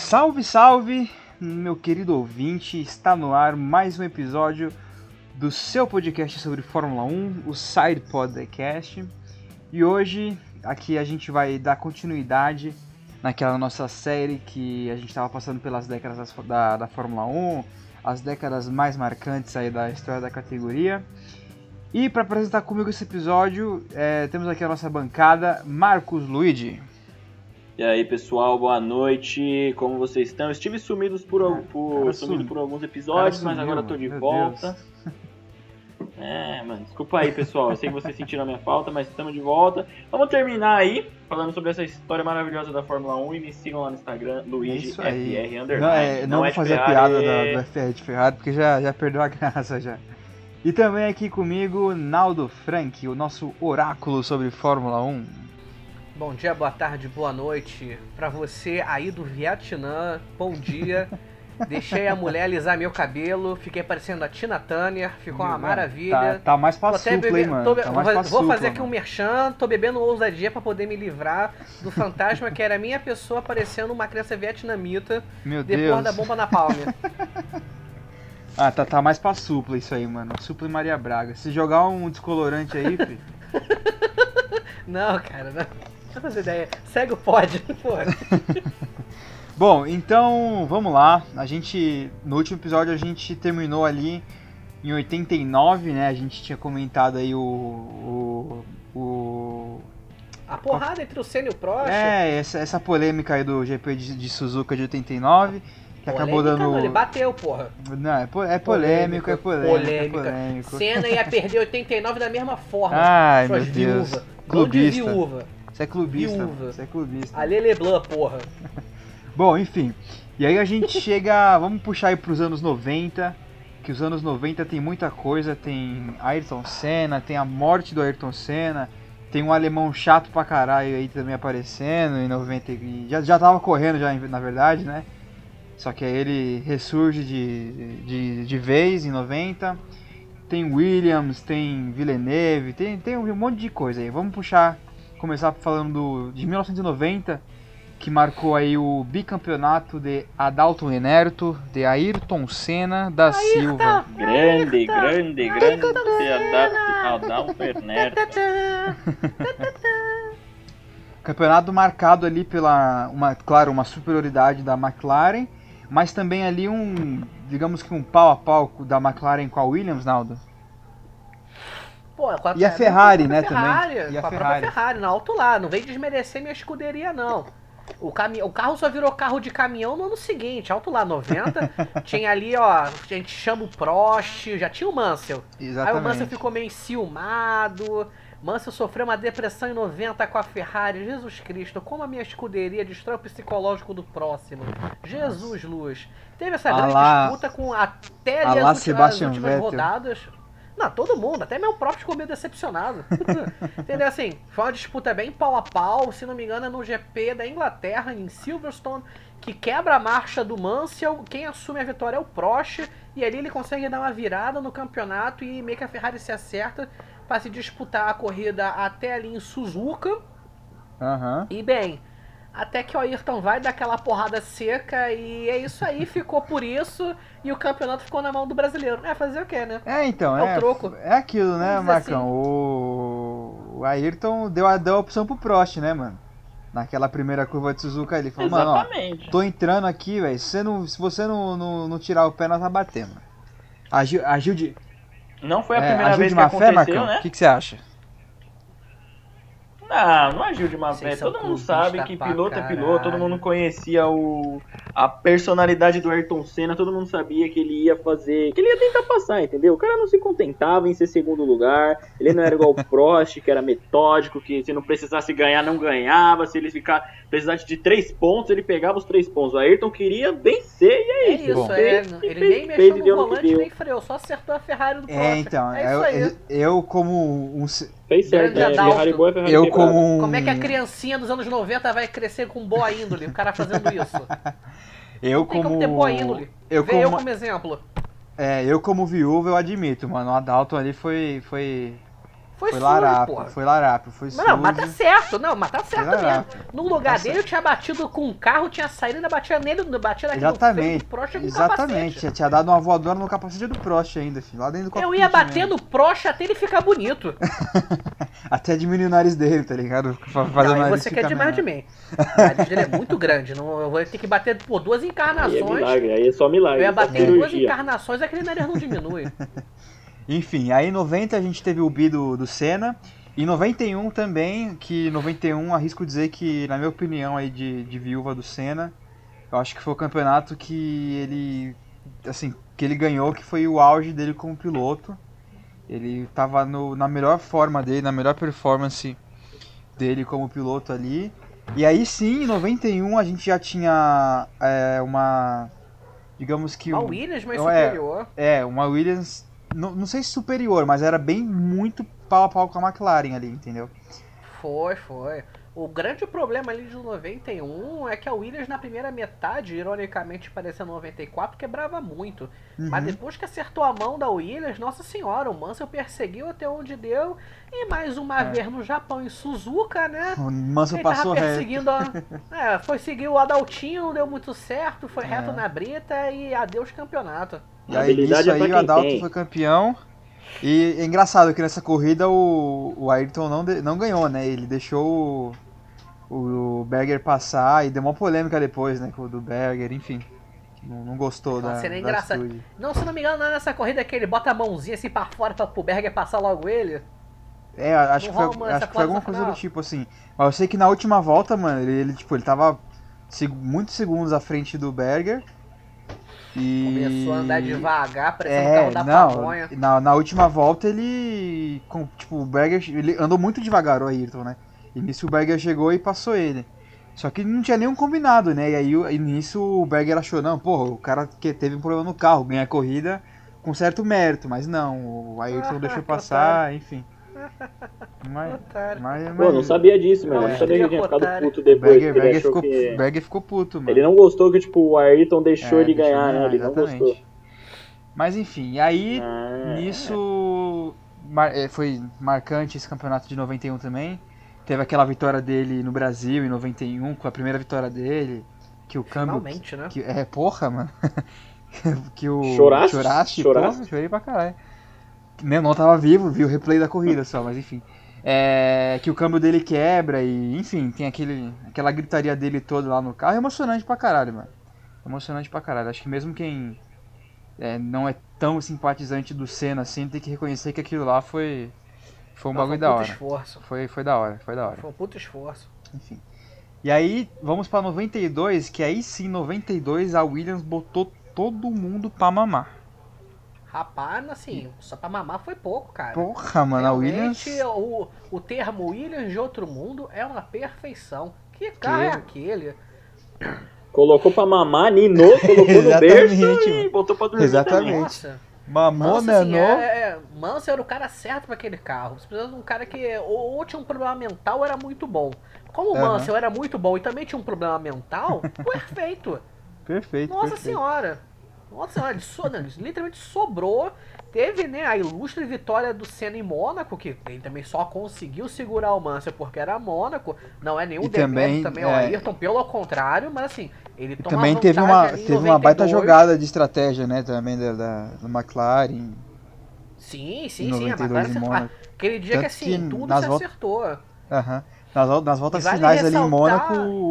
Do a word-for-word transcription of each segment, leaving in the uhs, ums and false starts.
Salve, salve, meu querido ouvinte, está no ar mais um episódio do seu podcast sobre Fórmula um, o Side Podcast. E hoje aqui a gente vai dar continuidade naquela nossa série que a gente estava passando pelas décadas da, da Fórmula um, as décadas mais marcantes aí da história da categoria. E para apresentar comigo esse episódio, é, temos aqui a nossa bancada, Marcos Luigi. E aí, pessoal, boa noite, como vocês estão? Eu estive sumidos por, Ah, por, sumido sum... por alguns episódios, sumiu, mas agora eu tô de meu volta. Deus. É, mano, desculpa aí, pessoal, eu sei que vocês sentiram a minha falta, mas estamos de volta. Vamos terminar aí, falando sobre essa história maravilhosa da Fórmula um, e me sigam lá no Instagram, Luigi F R Underline. Não, é, não, não vou é fazer Ferrari, a piada é... do F R de Ferrari, porque já, já perdeu a graça já. E também aqui comigo, Naldo Frank, o nosso oráculo sobre Fórmula um. Bom dia, boa tarde, boa noite pra você aí do Vietnã, bom dia. Deixei a mulher alisar meu cabelo, fiquei parecendo a Tina Turner, ficou uma maravilha. Tá, tá mais pra supla, bebe... hein, mano. Tô... Tá mais vou pra vou supla, fazer aqui mano. um merchan, tô bebendo ousadia pra poder me livrar do fantasma que era a minha pessoa parecendo uma criança vietnamita. Meu depois Deus. da bomba na palma. Ah, tá, tá mais pra supla isso aí, mano. Supla e Maria Braga. Se jogar um descolorante aí, fi... Não, cara, não. Não fazer ideia. Segue o pod, porra. Bom, então vamos lá. A gente, no último episódio a gente terminou ali em oitenta e nove, né? A gente tinha comentado aí o... o, o... A porrada entre o Senna e o Prost. É, essa, essa polêmica aí do G P de, de Suzuka de oitenta e nove. Que polêmica, acabou dando... Não, ele bateu, porra. Não, é, po... é polêmico, é polêmico, polêmica. é polêmico. Senna ia perder oitenta e nove da mesma forma. Ai, meu Deus. Viúva. Clubista. Viúva. Você é clubista. Viúva. Você é clubista. A Lele Blanc, porra. Bom, enfim. E aí a gente chega... Vamos puxar aí pros anos noventa. Que os anos noventa tem muita coisa. Tem Ayrton Senna, tem a morte do Ayrton Senna. Tem um alemão chato pra caralho aí também aparecendo em noventa. Já, já tava correndo já, na verdade, né? Só que aí ele ressurge de, de, de vez em noventa. Tem Williams, tem Villeneuve, tem, tem um monte de coisa aí. Vamos puxar, começar falando do, de mil novecentos e noventa, que marcou aí o bicampeonato de Adalto Enerto, de Ayrton Senna da Ayrton, Silva. Grande, grande, grande Adalto Enerto. Campeonato marcado ali pela, uma, claro, uma superioridade da McLaren, mas também ali um, digamos que um pau a pau da McLaren com a Williams, Naldo. Pô, com a, e a Ferrari, né, Ferrari, também. E a com a Ferrari. própria Ferrari, no alto lá. Não vem desmerecer minha escuderia, não. O, cami... o carro só virou carro de caminhão no ano seguinte, alto lá, noventa. Tinha ali, ó, a gente chama o Prost, já tinha o Mansell. Exatamente. Aí o Mansell ficou meio enciumado. Mansell sofreu uma depressão em noventa com a Ferrari. Jesus Cristo, como a minha escuderia destrói o psicológico do próximo. Jesus, luz. Teve essa grande Alá, disputa com até ali alá as últimas, as últimas Vettel. rodadas. Não, todo mundo, até meu próprio ficou meio decepcionado. Entendeu? Assim, foi uma disputa bem pau a pau, se não me engano é no G P da Inglaterra, em Silverstone, que quebra a marcha do Mansell, quem assume a vitória é o Prost, e ali ele consegue dar uma virada no campeonato e meio que a Ferrari se acerta para se disputar a corrida até ali em Suzuka. Uhum. E bem, até que o Ayrton vai dar aquela porrada seca e é isso aí, ficou por isso e o campeonato ficou na mão do brasileiro. É, fazer o quê, né? É, então, é, é, o troco. é aquilo, né, Marcão? Assim. O... o Ayrton deu a, deu a opção pro Prost, né, mano? Naquela primeira curva de Suzuka, ele falou, Exatamente. mano, ó, tô entrando aqui, velho, se você, não, se você não, não, não tirar o pé, nós vai bater, mano. Agiu, agiu de... Não foi a é, primeira agiu vez de que má aconteceu, fé, Marcão? né? O que, que você acha? Não, não agiu de má fé. Vocês são Todo mundo clubistas sabe que pra piloto é caralho. piloto, todo mundo conhecia o, a personalidade do Ayrton Senna, todo mundo sabia que ele ia fazer, que ele ia tentar passar, entendeu? O cara não se contentava em ser segundo lugar, ele não era igual o Prost, que era metódico, que se não precisasse ganhar, não ganhava, se ele ficar, precisasse de três pontos, ele pegava os três pontos. O Ayrton queria vencer e é É isso. isso, Bom. é, Fez, ele fez, nem fez, mexeu deu no no que volante, deu. nem freou, só acertou a Ferrari do Prost. É, então, é isso eu, aí. eu, eu como um... Fez certo, Grande né? Adalto. Ferrari boa, Ferrari Eu quebrada. como um... Como é que a criancinha dos anos noventa vai crescer com boa índole, o cara fazendo isso? Eu Tem como... como ter boa índole. Eu Vê como... eu como exemplo. É, eu como viúva, eu admito, mano, o Adalto ali foi... foi... Foi, Foi sujo, larápio, porra. foi larápio, foi Mas não, mas tá sujo. certo, não, mas tá certo mesmo. larápio. No lugar Tá dele, eu tinha batido com um carro, tinha saído e ainda batia nele, batia naquele freio Exatamente, do Prost com um exatamente. capacete. Tinha, tinha dado uma voadora no capacete do Prost ainda, filho, lá dentro do Eu cockpit ia bater mesmo. no Prost até ele ficar bonito. Até diminuir o nariz dele, tá ligado? Pra fazer Não, o aí nariz você ficar quer demais de menor. mim. O nariz dele é muito grande. Não, eu vou ter que bater por duas Aí é encarnações. milagre, aí é só milagre. Eu ia só bater em duas cirurgia. encarnações, aquele nariz não diminui. Enfim, aí em noventa a gente teve o bi do, do Senna. Em noventa e um também, que noventa e um arrisco dizer que, na minha opinião aí de, de viúva do Senna, eu acho que foi o campeonato que ele, assim, que ele ganhou, que foi o auge dele como piloto. Ele tava no, na melhor forma dele, na melhor performance dele como piloto ali. E aí sim, em noventa e um a gente já tinha é, uma, digamos que... Uma um- Williams mais é, superior. É, uma Williams, não, não sei se superior, mas era bem muito pau a pau com a McLaren ali, entendeu? Foi, foi. O grande problema ali de noventa e um é que a Williams na primeira metade, ironicamente parecendo noventa e quatro, quebrava muito. Uhum. Mas depois que acertou a mão da Williams, nossa senhora, o Mansell perseguiu até onde deu. E mais uma É. vez no Japão, em Suzuka, né? O Mansell Ele passou tava reto. perseguindo a... É, foi seguir o Adaltinho, não deu muito certo, foi reto É. na brita e adeus campeonato. E A aí habilidade nisso é aí pra o quem Adalto tem. foi campeão. E é engraçado que nessa corrida o, o Ayrton não, de- não ganhou, né? Ele deixou o, o Berger passar e deu uma polêmica depois, né? Com o do Berger, enfim. Não, não gostou Aquela da, cena é da engraçada. atitude. Não, se não me engano, não é nessa corrida que ele bota a mãozinha assim pra fora pra pro Berger passar logo ele. É, acho Não que foi, rola essa acho que foi alguma coisa coisa final. do tipo assim. Mas eu sei que na última volta, mano, ele, ele, tipo, ele tava seg- muitos segundos à frente do Berger. E... Começou a andar devagar, parecendo um É, carro da não, pamonha. na, na última volta ele, com, tipo, o Berger, ele andou muito devagar, o Ayrton, né? E nisso o Berger chegou e passou ele. Só que não tinha nenhum combinado, né? E aí o- e nisso o Berger achou, não, porra, o cara que teve um problema no carro, ganha a corrida com certo mérito, mas não, o Ayrton Ah, deixou que passar, enfim. Mas, Otário. mas, Pô, não sabia disso, mano. É. Não sabia que ele tinha ficado Otário. puto o depois. Berger, que ele Berger, achou ficou, que... Berger ficou puto, mano. Ele não gostou que, tipo, o Ayrton deixou É, ele deixou ganhar, né? ganhar, Ele não exatamente. gostou. Mas enfim, e aí Ah, nisso mar- eh, foi marcante esse campeonato de noventa e um também. Teve aquela vitória dele no Brasil em noventa e um, com a primeira vitória dele, que o câmbio... Finalmente, né? Que, é, porra, mano. que o... Choraste? Choraste? Choraste? Porra, chorei pra caralho. Meu não tava vivo, vi o replay da corrida só, mas enfim. É, que o câmbio dele quebra e, enfim, tem aquele, aquela gritaria dele toda lá no carro. É emocionante pra caralho, mano. Emocionante pra caralho. Acho que mesmo quem é, não é tão simpatizante do Senna assim, tem que reconhecer que aquilo lá foi, foi um Não, bagulho foi um da puto hora. esforço. Foi, foi da hora, foi da hora. Foi um puto esforço. Enfim. E aí, vamos pra noventa e dois, que aí sim, noventa e dois, a Williams botou todo mundo pra mamar. Rapaz, assim, só pra mamar foi pouco, cara. Porra, mano, a Williams... Realmente, o, o termo Williams de outro mundo é uma perfeição. Que carro é Que- aquele? colocou pra mamar, ninou, colocou no Exatamente, berço e mano. botou pra dormir Exatamente. também. Nossa. Mamou, Manso, assim, nanou. é, é, Manso era o cara certo pra aquele carro. Você precisa de um cara que ou, ou tinha um problema mental ou era muito bom. Como o Aham. Mansell era muito bom e também tinha um problema mental, perfeito. Perfeito, Nossa perfeito. senhora. Nossa senhora, ele, so, não, ele literalmente sobrou. Teve, né, a ilustre vitória do Senna em Mônaco, que ele também só conseguiu segurar o Mansell porque era Mônaco. Não é nenhum E demérito também, também ao é, Ayrton, pelo contrário, mas assim, ele E toma também teve vantagem uma, ali em teve uma baita noventa e dois. jogada de estratégia, né, também da, da, da McLaren. Sim, Em sim, sim. A noventa e dois McLaren em acertou. Mônaco. Aquele dia Tanto que assim, que tudo nas se voltas- acertou. Aham. Nas, vol- nas voltas E vale finais ali em ressaltar- Mônaco,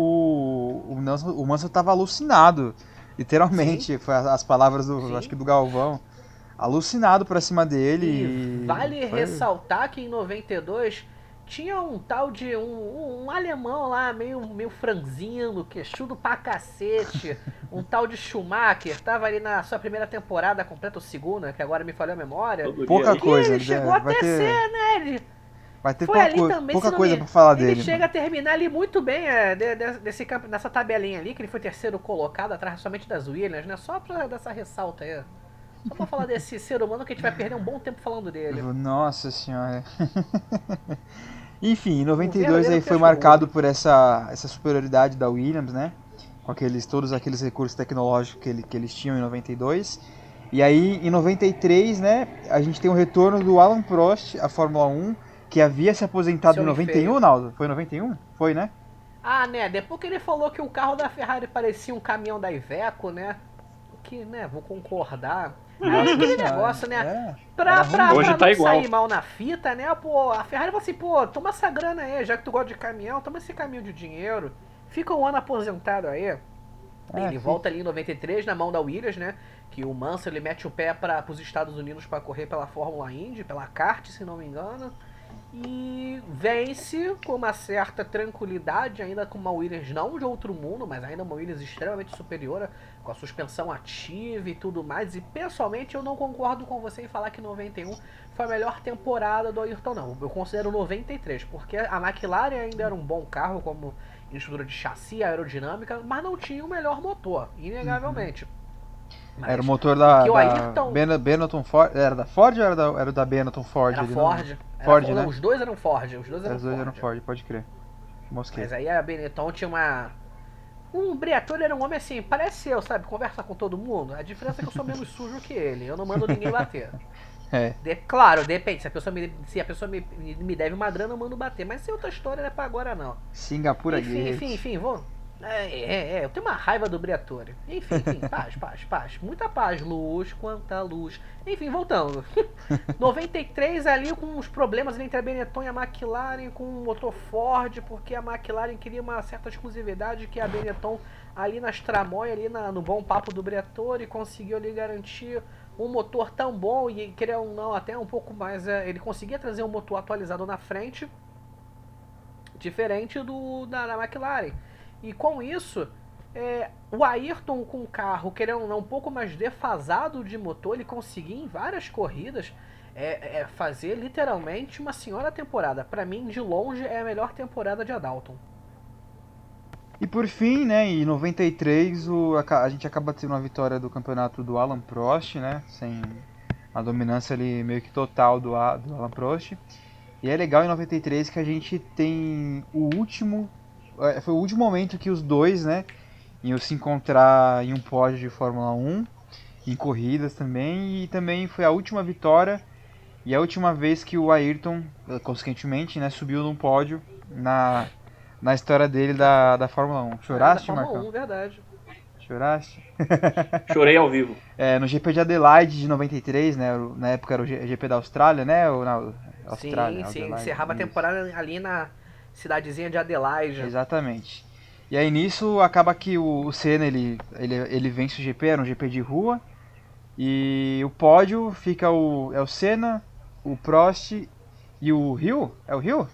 o, o, Mansell, o Mansell tava alucinado. Literalmente, foi as, as palavras do, Sim. acho que do Galvão. Alucinado pra cima dele. E E vale foi- ressaltar que em noventa e dois tinha um tal de um, um, um alemão lá, meio, meio franzino, queixudo pra cacete, um tal de Schumacher, tava ali na sua primeira temporada completa, ou segunda, que agora me falhou a memória. Todo Pouca dia. Que coisa, ele né? chegou Vai até ter- ser, né? Ele Vai ter foi pouca, ali co- também, pouca se não coisa me- pra falar Ele dele. chega mano. a terminar ali muito bem é, de- de- desse campo, nessa tabelinha ali, que ele foi terceiro colocado, atrás somente das Williams, né? Só pra dar essa ressalta aí. Só pra falar desse ser humano que a gente vai perder um bom tempo falando dele. Nossa senhora. Enfim, em noventa e Um dois aí verdadeiro foi cachorro. marcado por essa, essa superioridade da Williams, né? Com aqueles, todos aqueles recursos tecnológicos que, ele, que eles tinham em noventa e dois. E aí, em noventa e três, né, a gente tem o retorno do Alan Prost à Fórmula um, que havia se aposentado em Seu noventa e um, feio. Naldo? Foi em noventa e um? Foi, né? Ah, né, depois que ele falou que o carro da Ferrari parecia um caminhão da Iveco, né? Que, né, vou concordar. Aí Nossa aquele senhora, negócio, né? é, Pra, era pra, ruim. Hoje pra tá não igual. sair mal na fita, né? Pô, a Ferrari falou assim, pô, toma essa grana aí, já que tu gosta de caminhão, toma esse caminhão de dinheiro. Fica um ano aposentado aí. É, ele fi- volta ali em noventa e três na mão da Williams, né? Que o Mansell ele mete o pé para os Estados Unidos para correr pela Fórmula Indy, pela kart, se não me engano. E vence com uma certa tranquilidade, ainda com uma Williams não de outro mundo, mas ainda uma Williams extremamente superior, com a suspensão ativa e tudo mais. E pessoalmente eu não concordo com você em falar que noventa e um foi a melhor temporada do Ayrton, não. Eu considero noventa e três, porque a McLaren ainda era um bom carro como estrutura de chassi, aerodinâmica, mas não tinha o melhor motor, inegavelmente. Mas Era o motor da, que o da Ayrton- Ben- Benetton Ford. Era da Ford ou era da, era da Benetton Ford? era ali, Ford. Não? Era Ford, Ford, né? não, os dois eram Ford. Os dois eram Os dois Ford. eram Ford, pode crer. Mosquei. Mas aí a Benetton tinha uma. Um Briatore era um homem assim, parece eu, sabe? Conversa com todo mundo. A diferença é que eu sou menos sujo que ele. Eu não mando ninguém bater. É. De- claro, depende. Se a pessoa, me, se a pessoa me, me deve uma grana, eu mando bater. Mas se é outra história, não é pra agora não. Singapura enfim, Gate. enfim, enfim, vou. É, é, é, eu tenho uma raiva do Briatore. Enfim, enfim, paz, paz, paz. Muita paz, luz, quanta luz. Enfim, voltando. noventa e três ali com uns problemas entre a Benetton e a McLaren, com o motor Ford, porque a McLaren queria uma certa exclusividade que a Benetton ali nas tramóias, ali na- no bom papo do Briatore, conseguiu ali garantir um motor tão bom e queria ou não até um pouco mais, é, ele conseguia trazer um motor atualizado na frente, diferente do da, da McLaren. E com isso, é, o Ayrton com o carro, querendo ou não, um pouco mais defasado de motor, ele conseguia em várias corridas é, é, fazer literalmente uma senhora temporada. Pra mim, de longe, é a melhor temporada de Adalton. E por fim, né, em noventa e três, o, a, a gente acaba tendo uma vitória do campeonato do Alan Prost, né, sem a dominância ali meio que total do, A- do Alan Prost. E é legal em noventa e três que a gente tem o último, é, foi o último momento que os dois, né, iam se encontrar em um pódio de Fórmula um, em corridas também, e também foi a última vitória e a última vez que o Ayrton, consequentemente, né, subiu num pódio na... Na história dele da, da Fórmula um. Choraste, É, da Fórmula Marcão? um, verdade. Choraste? Chorei ao vivo. É, no G P de Adelaide de noventa e três, né? Na época era o G- GP da Austrália, né? Ou na Austrália, sim, sim, Adelaide, encerrava a isso. temporada ali na cidadezinha de Adelaide. Exatamente. E aí nisso acaba que o, o Senna ele, ele, ele vence o G P, era um G P de rua. E o pódio fica o, é o Senna, o Prost e o Hill. É o Hill?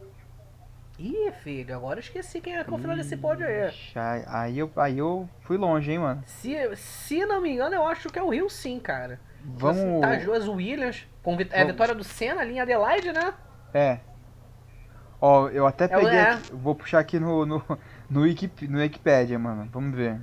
Ih, filho, agora eu esqueci quem é que é o final desse pódio aí. Ixi, Aí aí eu, aí eu fui longe, hein, mano. Se, se não me engano, eu acho que é o Rio sim, cara. Vamos... Tá as duas Williams, com vit- é a Vamos. vitória do Senna ali em Adelaide, né? É. Ó, eu até É, peguei é. aqui, vou puxar aqui no, no, no, Wiki, no Wikipedia, mano. Vamos ver.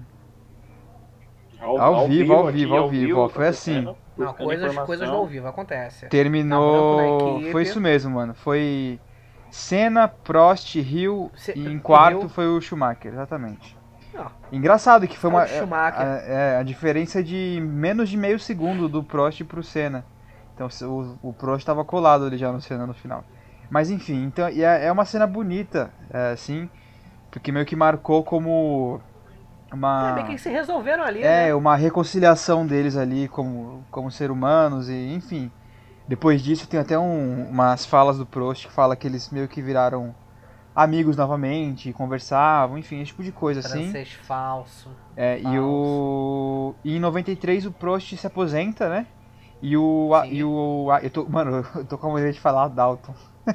Ao vivo, ao aqui, vivo, ao vivo, ó, foi acontecendo, assim. Não, buscando coisas, informação. coisas do ao vivo, acontece. Terminou. Tá branco na equipe. Foi isso mesmo, mano. Foi Senna, Prost, Hill Se- e em quarto Hill. foi o Schumacher, exatamente. Não, Engraçado que foi É o uma. Schumacher. A, é, a diferença de menos de meio segundo do Prost pro Senna. Então o, o Prost estava colado ali já no Senna no final. Mas enfim, então e é, é uma cena bonita, é, assim, porque meio que marcou como uma. é bem que se resolveram ali, É, né? uma reconciliação deles ali como, como ser humanos e enfim. Depois disso tem até um, umas falas do Prost que fala que eles meio que viraram amigos novamente, conversavam, enfim, esse tipo de coisa assim. Francês falso. É, e falso. o e em noventa e três o Prost se aposenta, né? E o a- Sim. e o a- eu tô, mano, eu tô com a maneira de falar Dalton.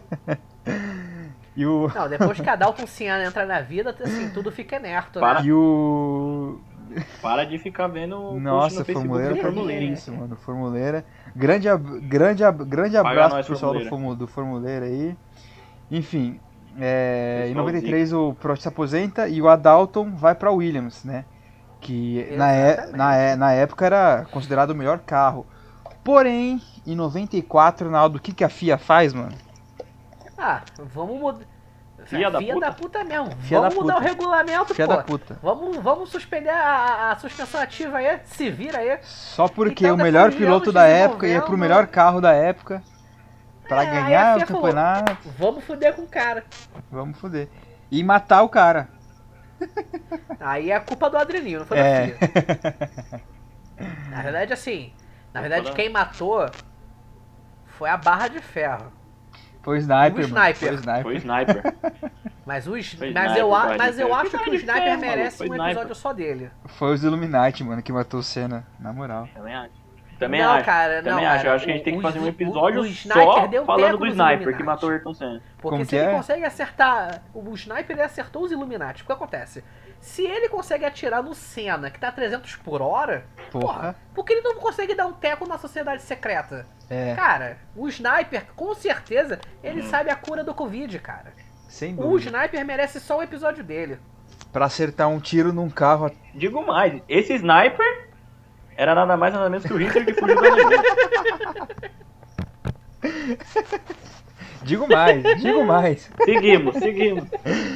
E o Não, depois que a Dalton Senna entra na vida, assim, tudo fica inerto, Para. né? e o Para de ficar vendo o post Nossa, no Facebook Formuleira do foi Formuleira. isso, mano. Formuleira. Grande, ab- grande, ab- grande Paga abraço nós, pro pessoal do, Formuleira. Formu- do Formuleira aí. Enfim, é, em Pessoal noventa e três o Prost se aposenta e o Adalton vai pra Williams, né? Que na, é, Exatamente. na, é, na época era considerado o melhor carro. Porém, em noventa e quatro, Naldo, o que, que a F I A faz, mano? Ah, vamos mudar. Filha da puta. da puta mesmo. Filha vamos da mudar puta. o regulamento, Filha pô. da puta. Vamos, vamos suspender a, a- a suspensão ativa aí, se vira aí. Só porque Então, o melhor depois de piloto anos da época ia pro desenvolvendo- melhor carro da época. Pra É, aí a ganhar F I A o falou, campeonato, vamos foder com o cara. vamos foder. E matar o cara. Aí é culpa do Adreninho, não foi É. da F I A. Na verdade, assim, na verdade quem matou foi a Barra de Ferro. Foi o Sniper, E o mano. Sniper. Foi o Sniper. Foi o Sniper. Mas, os, Foi mas, Sniper, eu, a- Barra de mas eu Ferro. acho Que que o Barra de Sniper Ferro, merece maluco, um foi episódio Sniper. só dele. Foi os Illuminati, mano, que matou o Senna, na moral. Também acho. Também Não, acho. cara, Também não, acho. cara, Eu acho que a gente o- tem que o- fazer um o- episódio o Sniper só deu falando teco do nos Sniper que Illuminati. matou o Ayrton Senna. Porque Como se que ele é? consegue acertar. O Sniper ele acertou os Illuminati. O que acontece? Se ele consegue atirar no Senna, que tá a trezentos por hora, porra, Porra. por que ele não consegue dar um teco na sociedade secreta? É, Cara, o Sniper, com certeza, ele sabe a cura do Covid, cara. sem O dúvida. Sniper merece só um episódio dele. Pra acertar um tiro num carro. Digo mais, esse Sniper era nada mais nada menos que o Hitler que fugiu da Alemanha. Digo mais, digo mais. Seguimos, seguimos.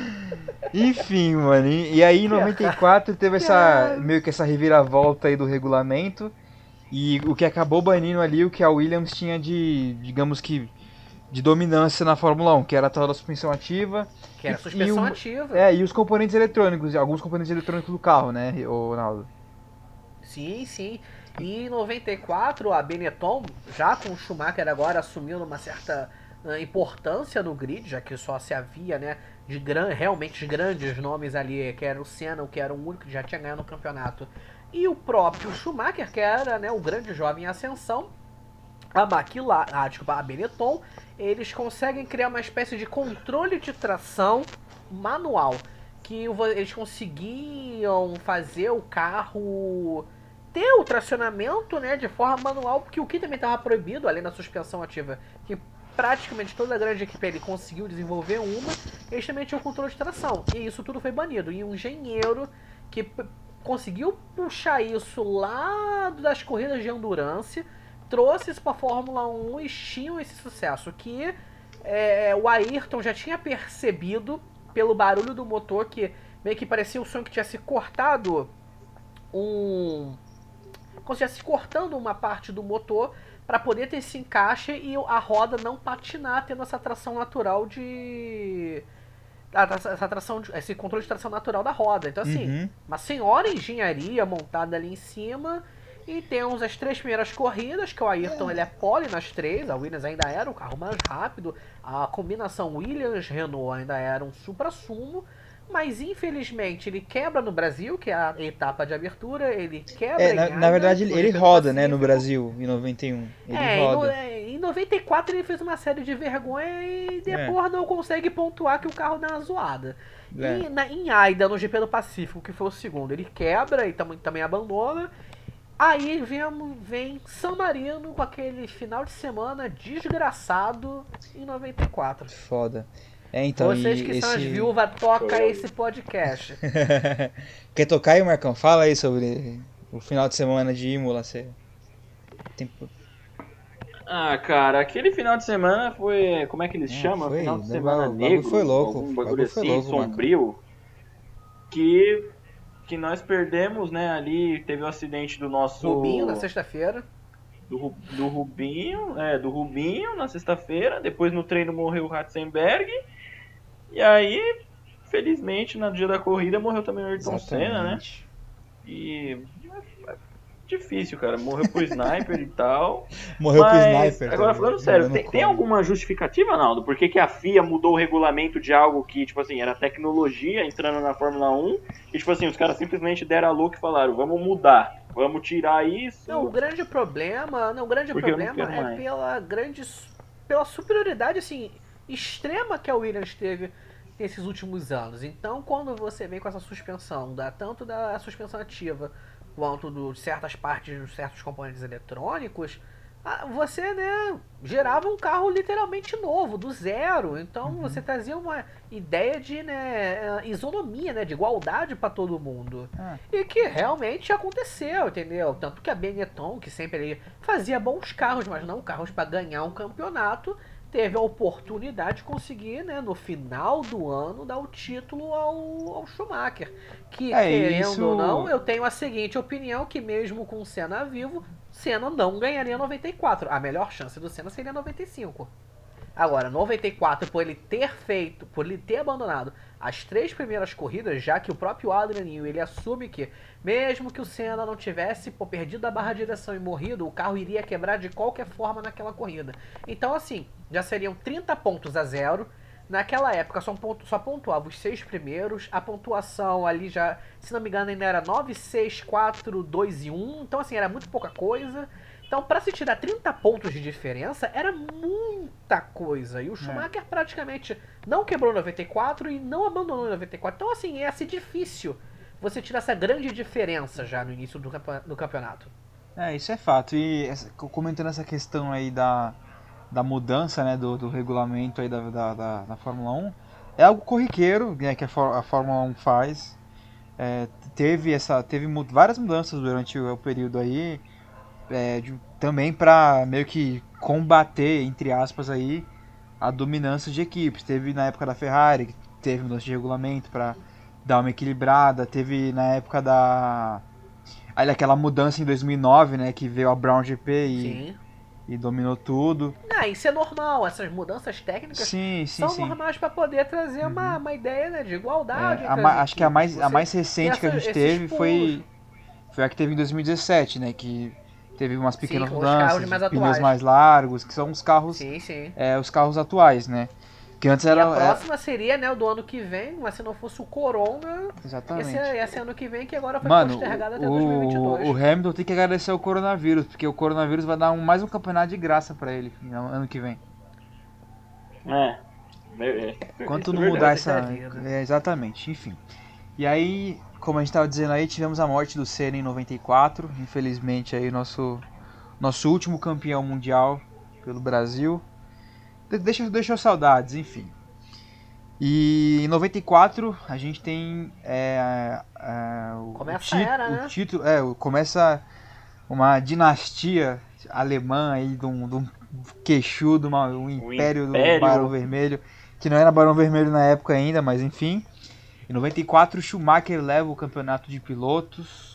Enfim, mano. E, e aí em noventa e quatro teve essa. meio que essa reviravolta aí do regulamento. E o que acabou banindo ali o que a Williams tinha de, digamos que, de dominância na Fórmula um, que era a tal da suspensão ativa. Que era E- suspensão e o- ativa. É, e os componentes eletrônicos, alguns componentes eletrônicos do carro, né, ô Ronaldo? Sim, sim. E em noventa e quatro, a Benetton, já com o Schumacher agora assumindo uma certa ah, importância no grid, já que só se havia, né, de gran, realmente grandes nomes ali, que era o Senna, que era o único que já tinha ganhado o campeonato, e o próprio Schumacher, que era, né, o grande jovem em ascensão, a McLaren, ah, desculpa, a Benetton, eles conseguem criar uma espécie de controle de tração manual, que o- eles conseguiam fazer o carro ter o tracionamento, né, de forma manual, porque o que também estava proibido, além da suspensão ativa, que praticamente toda a grande equipe ele conseguiu desenvolver uma, eles também tinham o controle de tração, e isso tudo foi banido. E um engenheiro que p- conseguiu puxar isso lá das corridas de endurance, trouxe isso para a Fórmula um e tinham esse sucesso, que é, o Ayrton já tinha percebido pelo barulho do motor, que meio que parecia um som que tinha se cortado um... como se estivesse cortando uma parte do motor para poder ter esse encaixe e a roda não patinar, tendo essa tração natural de... a tra- essa tração de- esse controle de tração natural da roda. Então assim, Uhum. uma senhora engenharia montada ali em cima. E temos as três primeiras corridas, que o Ayrton ele é pole nas três, a Williams ainda era o carro mais rápido, a combinação Williams-Renault ainda era um supra-sumo, mas infelizmente ele quebra no Brasil, que é a etapa de abertura, ele quebra É, em na, Águia, na verdade ele, ele corrida do roda, né, no Pacífico. Brasil, em noventa e um. Ele É, em no- roda. é, em noventa e quatro ele fez uma série de vergonha e depois não consegue pontuar que o carro dá uma zoada. É. E na, em Aida, no G P do Pacífico, que foi o segundo, ele quebra e tam, também abandona. Aí vem, vem San Marino com aquele final de semana desgraçado em noventa e quatro. Foda. É, então, Vocês e que são as esse... viúvas, toca Show. esse podcast. Quer tocar aí, Marcão? Fala aí sobre o final de semana de Imola. Você... Tem... Ah, cara, aquele final de semana foi. Como é que eles Ah, chamam? foi, Final de o semana bagulho negro. foi louco, Algum o bagulho bagulho foi assim, louco, Marcão. sombrio. Que. Que nós perdemos, né? Ali teve o acidente do nosso. Rubinho na sexta-feira. do, Ru- do Rubinho, é, do Rubinho na sexta-feira. Depois no treino morreu o Ratzenberg. E aí, felizmente, no dia da corrida morreu também o Ayrton Senna, né? Exatamente. E é difícil, cara. Morreu pro Sniper e tal. Morreu Mas, pro Sniper. agora tá falando ligado? sério, Jogando tem, tem colo. alguma justificativa, Naldo? Por que, que a F I A mudou o regulamento de algo que, tipo assim, era tecnologia entrando na Fórmula um e, tipo assim, os caras simplesmente deram a louca e falaram, vamos mudar, vamos tirar isso. Não, o grande problema, não, o grande Porque eu não problema quero é mais. pela grande su- pela superioridade assim extrema que a Williams teve nesses últimos anos. Então, quando você vem com essa suspensão, da tanto da suspensão ativa quanto do- de certas partes de certos componentes eletrônicos, ah, você, né, gerava um carro literalmente novo, do zero. Então, você trazia uma ideia de, né, isonomia, né, de igualdade para todo mundo. Ah. E que realmente aconteceu, entendeu? Tanto que a Benetton, que sempre ali fazia bons carros, mas não carros para ganhar um campeonato, teve a oportunidade de conseguir, né, no final do ano, dar o título ao, ao Schumacher. Que, É, querendo isso- ou não, eu tenho a seguinte opinião, que mesmo com o Senna vivo, Senna não ganharia noventa e quatro. A melhor chance do Senna seria noventa e cinco. Agora, noventa e quatro, por ele ter feito, por ele ter abandonado as três primeiras corridas, já que o próprio Adrian Newey, ele assume que, mesmo que o Senna não tivesse pô, perdido a barra de direção e morrido, o carro iria quebrar de qualquer forma naquela corrida. Então, assim, já seriam trinta pontos a zero. Naquela época só, pontu, só pontuava os seis primeiros, a pontuação ali já, se não me engano, ainda era nove, seis, quatro, dois e um, então assim, era muito pouca coisa. Então, para se tirar trinta pontos de diferença, era muita coisa. E o Schumacher é. praticamente não quebrou noventa e quatro e não abandonou noventa e quatro. Então, assim, é assim difícil você tirar essa grande diferença já no início do, do campeonato. É, isso é fato. E comentando essa questão aí da... da mudança, né, do, do regulamento aí da, da, da, da Fórmula um, é algo corriqueiro, né, que a, a Fórmula um faz. É, teve essa, teve várias mudanças durante o, o período aí, é, de, também para meio que combater, entre aspas, aí, a dominância de equipes. Teve na época da Ferrari, que teve mudança de regulamento para dar uma equilibrada. Teve na época da... aí, aquela mudança em dois mil e nove, né, que veio a Brown G P e... Sim. E dominou tudo. Ah, isso é normal, essas mudanças técnicas sim, sim, são sim. normais para poder trazer uhum. uma, uma ideia, né, de igualdade. É, a ma- acho que a mais, a mais recente que a gente teve foi, foi a que teve em dois mil e dezessete, né? Que teve umas pequenas sim, mudanças, mais pneus mais largos, que são os carros, sim, sim. É, os carros atuais, né? Que antes era, e a próxima era... seria, né, o do ano que vem, mas se não fosse o Corona, exatamente. Esse, esse ano que vem, que agora foi Mano, postergado até o, dois mil e vinte e dois. O Hamilton tem que agradecer ao coronavírus, porque o coronavírus vai dar um, mais um campeonato de graça pra ele no ano que vem. É. é Enquanto não mudar essa... É, exatamente, enfim. E aí, como a gente tava dizendo aí, tivemos a morte do Senna em noventa e quatro, infelizmente aí nosso, nosso último campeão mundial pelo Brasil. Deixa, deixou saudades, enfim. E em noventa e quatro a gente tem é, é, o, começa o, a era, o né? título, é, começa uma dinastia alemã aí de um, de um queixudo, uma, um império, império do Barão Vermelho, que não era Barão Vermelho na época ainda, mas enfim. Em noventa e quatro Schumacher leva o campeonato de pilotos.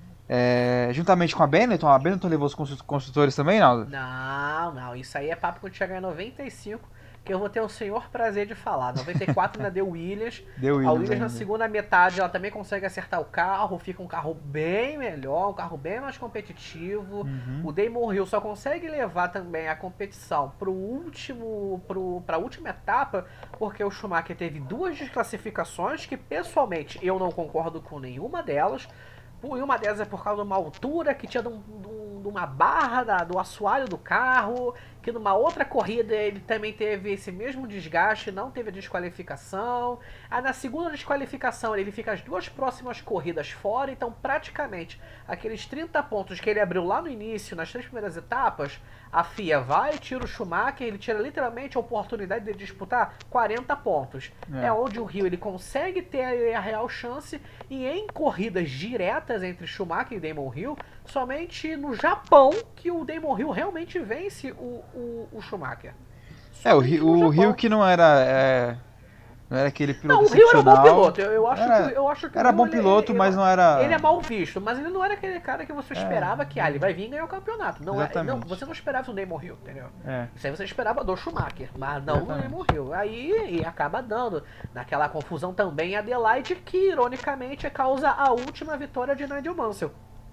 É, juntamente com a Benetton, a Benetton levou os construtores também, Naldo? Não, não, isso aí é papo quando chegar em noventa e cinco, que eu vou ter o senhor prazer de falar. noventa e quatro ainda deu Williams, deu Williams a Williams ainda. Na segunda metade ela também consegue acertar o carro, fica um carro bem melhor, um carro bem mais competitivo. Uhum. O Damon Hill só consegue levar também a competição pro último, pro, pra última etapa, porque o Schumacher teve duas desclassificações que pessoalmente eu não concordo com nenhuma delas. E uma delas é por causa de uma altura que tinha de, um, de uma barra da, do assoalho do carro, que numa outra corrida ele também teve esse mesmo desgaste, não teve a desqualificação. Aí na segunda desqualificação ele fica as duas próximas corridas fora, então praticamente aqueles trinta pontos que ele abriu lá no início, nas três primeiras etapas, a F I A vai, tira o Schumacher, ele tira literalmente a oportunidade de disputar quarenta pontos. É, é onde o Rio ele consegue ter a real chance, e em corridas diretas entre Schumacher e Damon Hill, somente no Japão que o Damon Hill realmente vence o, o, o Schumacher. Somente é, o Rio, o Rio que não era... É... Não era aquele piloto não, o Rio era bom piloto. Eu, eu acho era, que, eu acho que era Rio, bom piloto, ele, mas ele, não era... Ele é mal visto, mas ele não era aquele cara que você esperava é. que ah, ele vai vir ganhar o campeonato. Não, é, não, você não esperava o Damon Hill, entendeu? É. Isso aí você esperava do Schumacher, mas não do Damon Hill. Aí e acaba dando naquela confusão também Adelaide, que ironicamente causa a última vitória de Nigel Mansell.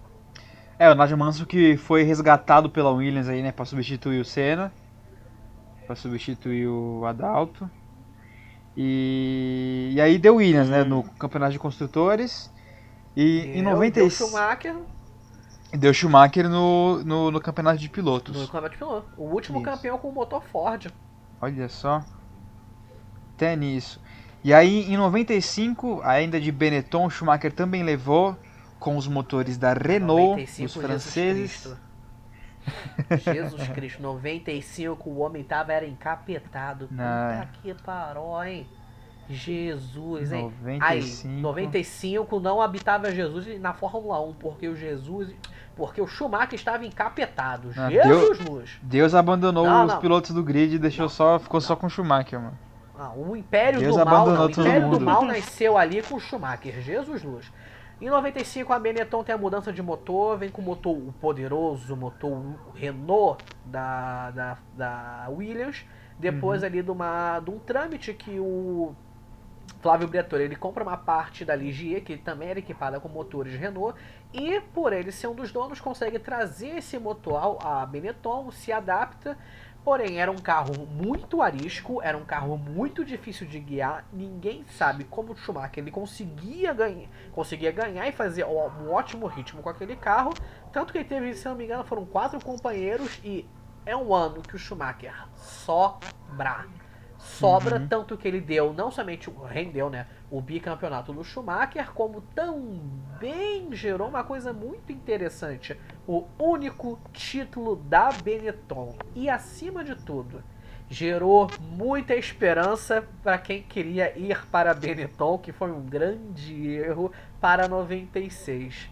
É, o Nigel Mansell que foi resgatado pela Williams aí, né, pra substituir o Senna, pra substituir o Adalto. E, e aí deu Williams, né, no campeonato de construtores. E deu, em noventa e cinco... Deu Schumacher. Deu Schumacher no, no, no campeonato de pilotos. No campeonato de pilotos. O último Isso. campeão com o motor Ford. Olha só. Até nisso. E aí em noventa e cinco, ainda de Benetton, Schumacher também levou com os motores da Renault, noventa e cinco, os franceses. Jesus Cristo. Jesus Cristo, noventa e cinco, o homem tava era encapetado. Puta que parou, hein? Jesus, hein? noventa e cinco. Aí, noventa e cinco não habitava Jesus na Fórmula um, porque o Jesus, porque o Schumacher estava encapetado. Ah, Jesus Deus, luz. Deus abandonou não, os não. pilotos do grid e deixou não, só, ficou não. só com o Schumacher, mano. Ah, o Império Deus do Mal, não. O Império do Mal nasceu ali com o Schumacher. Jesus luz. Em noventa e cinco a Benetton tem a mudança de motor, vem com o motor, o poderoso motor Renault da, da, da Williams, depois Uhum. ali de, uma, de um trâmite que o Flávio Briatore, ele compra uma parte da Ligier, que também era equipada com motores Renault, e por ele ser um dos donos, consegue trazer esse motor a Benetton, se adapta, porém era um carro muito arisco, era um carro muito difícil de guiar, ninguém sabe como o Schumacher ele conseguia ganhar, conseguia ganhar e fazer um ótimo ritmo com aquele carro, tanto que ele teve, se não me engano, foram quatro companheiros, e é um ano que o Schumacher sobra. Sobra, Uhum. tanto que ele deu, não somente o- rendeu, né, o bicampeonato do Schumacher, como também gerou uma coisa muito interessante, o único título da Benetton. E acima de tudo, gerou muita esperança para quem queria ir para a Benetton, que foi um grande erro para noventa e seis.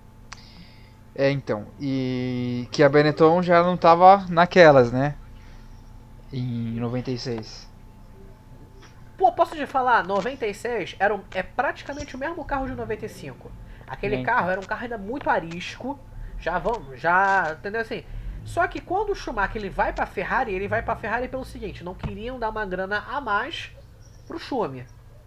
É, então. E que a Benetton já não tava naquelas, né? Em noventa e seis. Pô, posso te falar, noventa e seis era um- é praticamente o mesmo carro de noventa e cinco. Aquele É, carro então. era um carro ainda muito arisco. Já vamos, já, entendeu assim? Só que quando o Schumacher ele vai pra Ferrari, ele vai pra Ferrari pelo seguinte, não queriam dar uma grana a mais pro Schumi.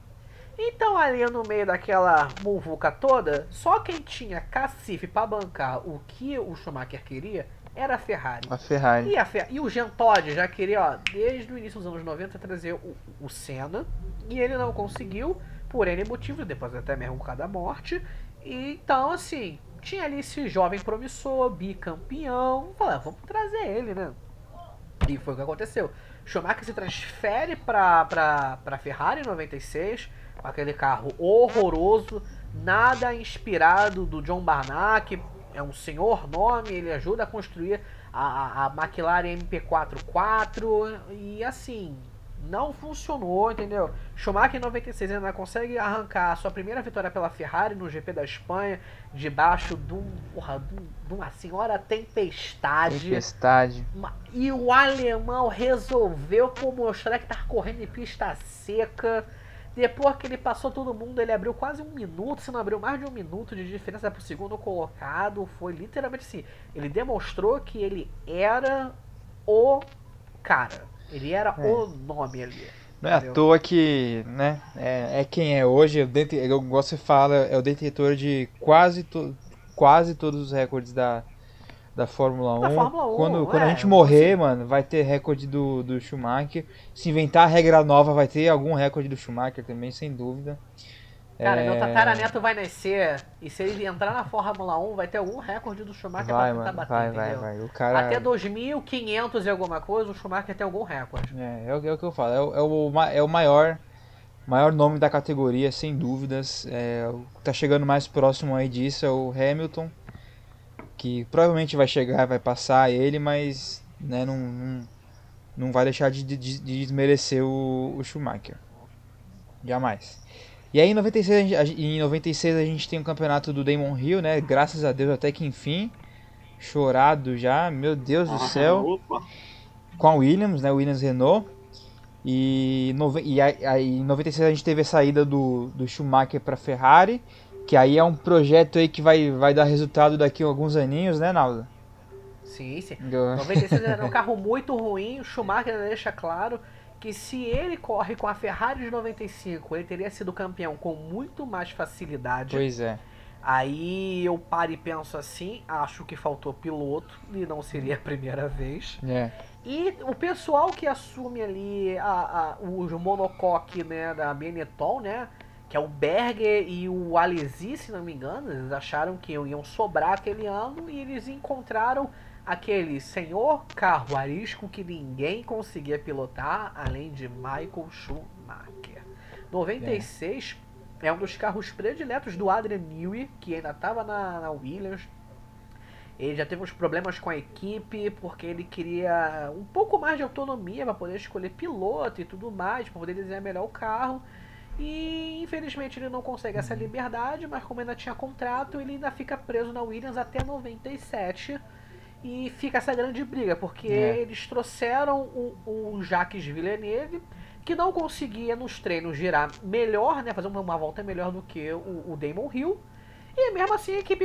Então ali no meio daquela muvuca toda, só quem tinha cacife pra bancar o que o Schumacher queria era a Ferrari. A Ferrari. E, a Fer... e o Jean Todt já queria, ó, desde o início dos anos noventa, trazer o, o Senna. E ele não conseguiu, por N motivos, depois até mesmo por causa da morte. E, então, assim, tinha ali esse jovem promissor, bicampeão. Falei, vamos trazer ele, né? E foi o que aconteceu. Schumacher se transfere pra, pra, pra Ferrari em noventa e seis, com aquele carro horroroso, nada inspirado do John Barnard, que é um senhor nome, ele ajuda a construir a, a, a McLaren M P quatro quatro, e assim, não funcionou, entendeu? Schumacher em noventa e seis ainda consegue arrancar a sua primeira vitória pela Ferrari no G P da Espanha, debaixo de, um, porra, de, um, de uma senhora tempestade. Tempestade. E o alemão resolveu pô, mostrar que tá correndo em pista seca. Depois que ele passou todo mundo, ele abriu quase um minuto, se não abriu mais de um minuto de diferença pro segundo colocado. Foi literalmente assim, ele demonstrou que ele era o cara. Ele era É. o nome ali. Não é à Entendeu? toa que, né, é, é quem é hoje, é o dete- eu gosto de falar, é o detentor de quase, to, quase todos os recordes da, da Fórmula um. Da Fórmula um, Quando, quando a é, gente morrer, assim- mano, vai ter recorde do, do Schumacher. Se inventar a regra nova, vai ter algum recorde do Schumacher também, sem dúvida. Cara, É, meu tataraneto vai nascer e se ele entrar na Fórmula um, vai ter algum recorde do Schumacher Vai, pra tentar mano, bater, vai, vai, entendeu? vai. O cara... Até dois mil e quinhentos e alguma coisa, o Schumacher tem algum recorde. É, é, o, é o que eu falo, é o, é o, ma- é o maior, maior nome da categoria, sem dúvidas. É, o que tá chegando mais próximo aí disso é o Hamilton, que provavelmente vai chegar, vai passar ele, mas né, não, não, não vai deixar de, de, de desmerecer o, o Schumacher. Jamais. E aí em noventa e seis, a gente- em noventa e seis a gente tem o campeonato do Damon Hill, né? Graças a Deus até que enfim. Chorado já, meu Deus do céu. Opa. Com a Williams, né? Williams Renault. E, nove- e aí, aí em noventa e seis a gente teve a saída do, do Schumacher para Ferrari, que aí é um projeto aí que vai, vai dar resultado daqui a alguns aninhos, né, Naldo? Sim, sim. Eu- noventa e seis era um carro muito ruim, o Schumacher deixa claro que se ele corre com a Ferrari de noventa e cinco, ele teria sido campeão com muito mais facilidade. Pois é. Aí eu paro e penso assim, acho que faltou piloto e não seria a primeira vez. É. E o pessoal que assume ali a, a, o monocoque, né, da Benetton, né, que é o Berger e o Alesi, se não me engano, eles acharam que iam sobrar aquele ano e eles encontraram aquele senhor carro arisco que ninguém conseguia pilotar, além de Michael Schumacher. noventa e seis é, é um dos carros prediletos do Adrian Newey, que ainda estava na, na Williams. Ele já teve uns problemas com a equipe, porque ele queria um pouco mais de autonomia para poder escolher piloto e tudo mais, para poder desenhar melhor o carro. E infelizmente ele não consegue essa liberdade, mas como ainda tinha contrato, ele ainda fica preso na Williams até noventa e sete. E fica essa grande briga, porque É. eles trouxeram o, o Jacques Villeneuve, que não conseguia nos treinos girar melhor, né, fazer uma, uma volta melhor do que o, o Damon Hill. E mesmo assim a equipe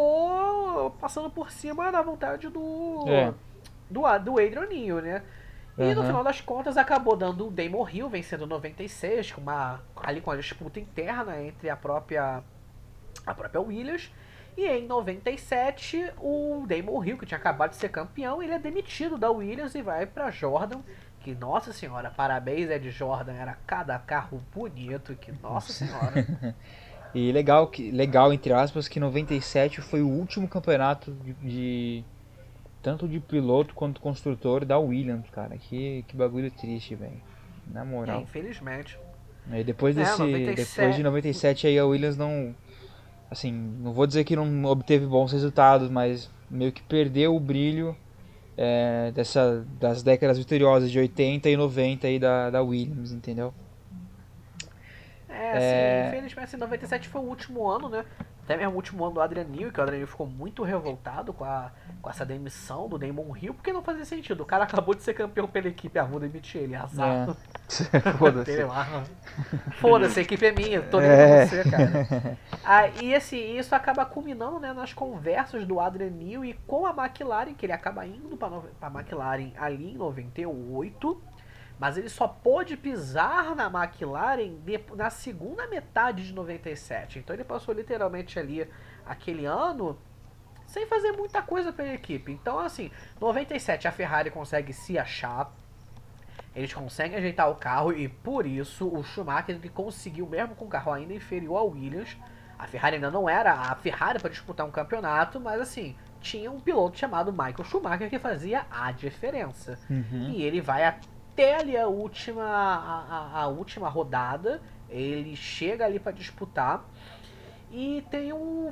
contratou, passando por cima da vontade do, É. do, do Adrian Newey, né? E no Aham. final das contas acabou dando o Damon Hill vencendo noventa e seis, com uma, ali com a disputa interna entre a própria, a própria Williams. E em noventa e sete, o Damon Hill, que tinha acabado de ser campeão, ele é demitido da Williams e vai pra Jordan. Que, nossa senhora, parabéns Ed Jordan, era cada carro bonito, que nossa senhora. E legal, que, legal, entre aspas, que noventa e sete foi o último campeonato de, de- tanto de piloto quanto construtor da Williams, cara. Que, que bagulho triste, velho. Na É, moral. infelizmente. Aí depois É, desse, noventa e sete depois de noventa e sete aí a Williams não, assim, não vou dizer que não obteve bons resultados, mas meio que perdeu o brilho é, dessa, das décadas vitoriosas de oitenta e noventa aí da, da Williams, entendeu? É, assim, infelizmente assim, noventa e sete foi o último ano, né? Até mesmo o último ano do Adrian Newey, que o Adrian Newey ficou muito revoltado com, a, com essa demissão do Damon Hill, porque não fazia sentido. O cara acabou de ser campeão pela equipe, ah, vou demitir ele, azar. É. Foda-se. Sei lá. Foda-se, a equipe é minha, tô nem É. com você, cara. Ah, e assim, isso acaba culminando, né, nas conversas do Adrian Newey com a McLaren, que ele acaba indo pra, no- pra McLaren ali em noventa e oito, mas ele só pôde pisar na McLaren de- na segunda metade de noventa e sete. Então ele passou literalmente ali aquele ano sem fazer muita coisa pela equipe. Então, assim, noventa e sete a Ferrari consegue se achar, eles conseguem ajeitar o carro e por isso o Schumacher ele conseguiu, mesmo com o carro ainda inferior ao Williams. A Ferrari ainda não era a Ferrari para disputar um campeonato, mas assim, tinha um piloto chamado Michael Schumacher que fazia a diferença. Uhum. E ele vai até ali a última, a, a- a última rodada, ele chega ali para disputar. E tem um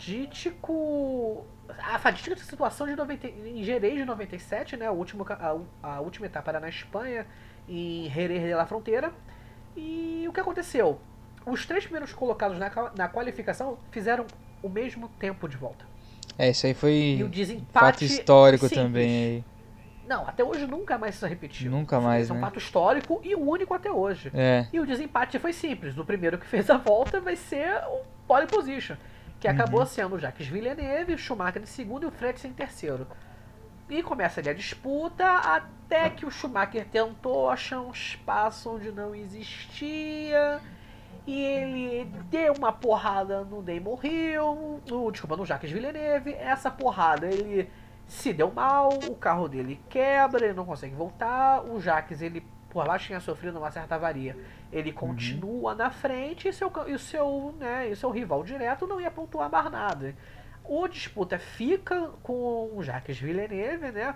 fadítico. A fadítica situação de noventa, em Jerez de noventa e sete, né? O último, a, a última etapa era na Espanha, em Jerez de la Frontera. E o que aconteceu? Os três primeiros colocados na, qua- na qualificação fizeram o mesmo tempo de volta. É, isso aí E o foi desempate fato histórico simples. também aí. Não, até hoje nunca mais se repetiu. Nunca mais, Isso é um né? fato histórico e o único até hoje. É. E o desempate foi simples. O primeiro que fez a volta vai ser o pole position, que acabou Uhum. sendo o Jacques Villeneuve, o Schumacher em segundo e o Fredrickson em terceiro. E começa ali a disputa até que o Schumacher tentou achar um espaço onde não existia. E ele deu uma porrada no Damon Hill, no, desculpa, no Jacques Villeneuve. Essa porrada ele se deu mal, o carro dele quebra, ele não consegue voltar. O Jacques, ele por lá tinha sofrido uma certa avaria. Ele continua na frente e, seu, e, o seu, né, e o seu rival direto não ia pontuar mais nada. O disputa fica com o Jacques Villeneuve, né?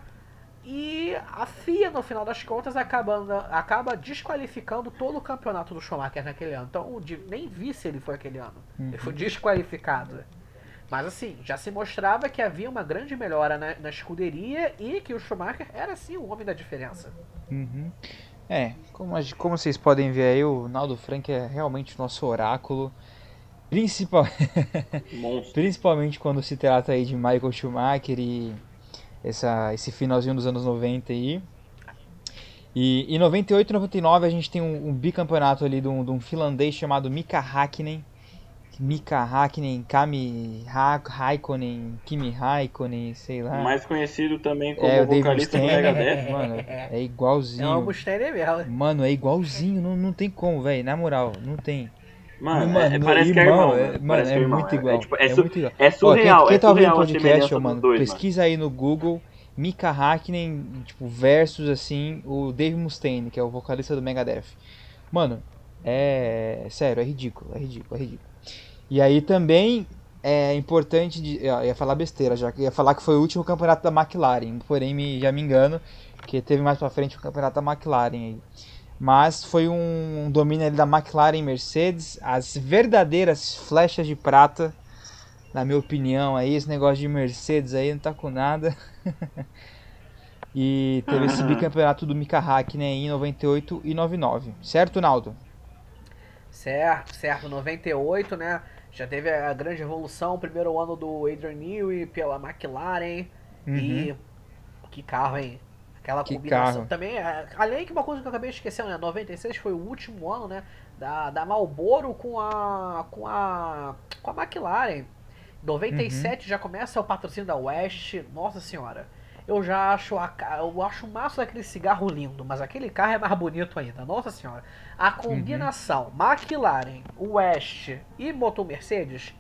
E a F I A, no final das contas, acaba, acaba desqualificando todo o campeonato do Schumacher naquele ano. Então, o de- nem vice ele foi aquele ano. Ele foi desqualificado. Mas assim, já se mostrava que havia uma grande melhora na, na escuderia e que o Schumacher era sim o homem da diferença. Uhum. É, como, a gen- como vocês podem ver aí, o Naldo Frank é realmente o nosso oráculo. Principal, Monstro. principalmente quando se trata aí de Michael Schumacher e essa, esse finalzinho dos anos noventa aí. E em noventa e oito e noventa e nove a gente tem um, um bicampeonato ali de um, de um finlandês chamado Mika Hakkinen. Mika Hakkinen, Kami Ha- Raikkonen, Kimi Raikkonen, sei lá. Mais conhecido também como É, o Dave vocalista do Mustaine. Megadeth. Mano, é É o igualzinho. Mustaine mesmo. Mano, é igualzinho, não, não tem como, velho. Na moral, não tem. Mano, Mano, é- é- parece que é irmão, irmão. é- mano. mano, Parece que é irmão. muito igual, É, tipo, é, é su- muito igual. é Ó, surreal. quem, quem é tá ouvindo o surreal a podcast, semelhança ó, dos mano, dois, pesquisa aí no Google Mika Hakkinen, tipo, versus, assim, o Dave Mustaine, que é o vocalista do Megadeth. Mano, é... sério, é ridículo, é ridículo, é ridículo. E aí também é importante, de, eu ia falar besteira já, que ia falar que foi o último campeonato da McLaren, porém me, já me engano, porque teve mais pra frente o campeonato da McLaren aí. Mas foi um, um domínio ali da McLaren e Mercedes, as verdadeiras flechas de prata, na minha opinião, aí esse negócio de Mercedes aí não tá com nada. E teve esse bicampeonato do Mika Hakkinen em noventa e oito e noventa e nove, certo, Naldo? Certo, certo. noventa e oito, né? Já teve a grande evolução, o primeiro ano do Adrian Newey pela McLaren. E que carro, hein? Aquela Que combinação carro. também. é, Além que uma coisa que eu acabei esquecendo, né? noventa e seis foi o último ano, né? Da, da Marlboro com a. com a. com a McLaren. noventa e sete já começa o patrocínio da West. Nossa senhora. eu já acho a, eu acho o maço daquele cigarro lindo, mas aquele carro é mais bonito ainda. Nossa senhora. A combinação uhum. McLaren, West e motor Mercedes,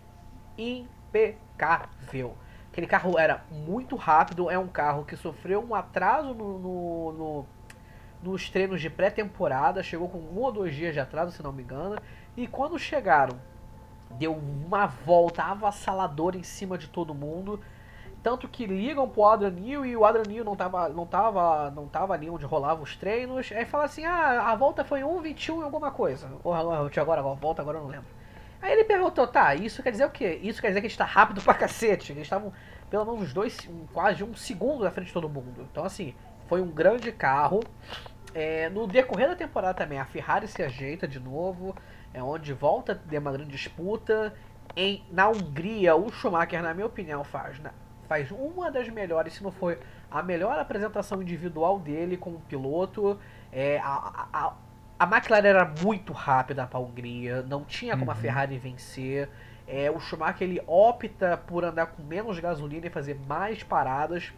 impecável. Aquele carro era muito rápido, é um carro que sofreu um atraso no, no, no, nos treinos de pré-temporada, chegou com um ou dois dias de atraso, se não me engano, e quando chegaram, deu uma volta avassaladora em cima de todo mundo. Tanto que ligam pro Adrian Newey e o Adrian Newey não tava, não, tava, não tava ali onde rolavam os treinos. Aí fala assim, ah, a volta foi um vinte e um em alguma coisa. Ou agora, a volta agora eu não lembro. Aí ele perguntou, tá, isso quer dizer o quê? Isso quer dizer que a gente tá rápido pra cacete. Eles estavam pelo menos uns dois, um, quase um segundo na frente de todo mundo. Então assim, foi um grande carro. É, no decorrer da temporada também, a Ferrari se ajeita de novo. É onde volta a ter uma grande disputa. Em, na Hungria, o Schumacher, na minha opinião, faz... Né? faz uma das melhores, se não for a melhor apresentação individual dele como piloto. É, a, a, a McLaren era muito rápida para a Hungria, não tinha como uhum. a Ferrari vencer. É, o Schumacher ele opta por andar com menos gasolina e fazer mais paradas.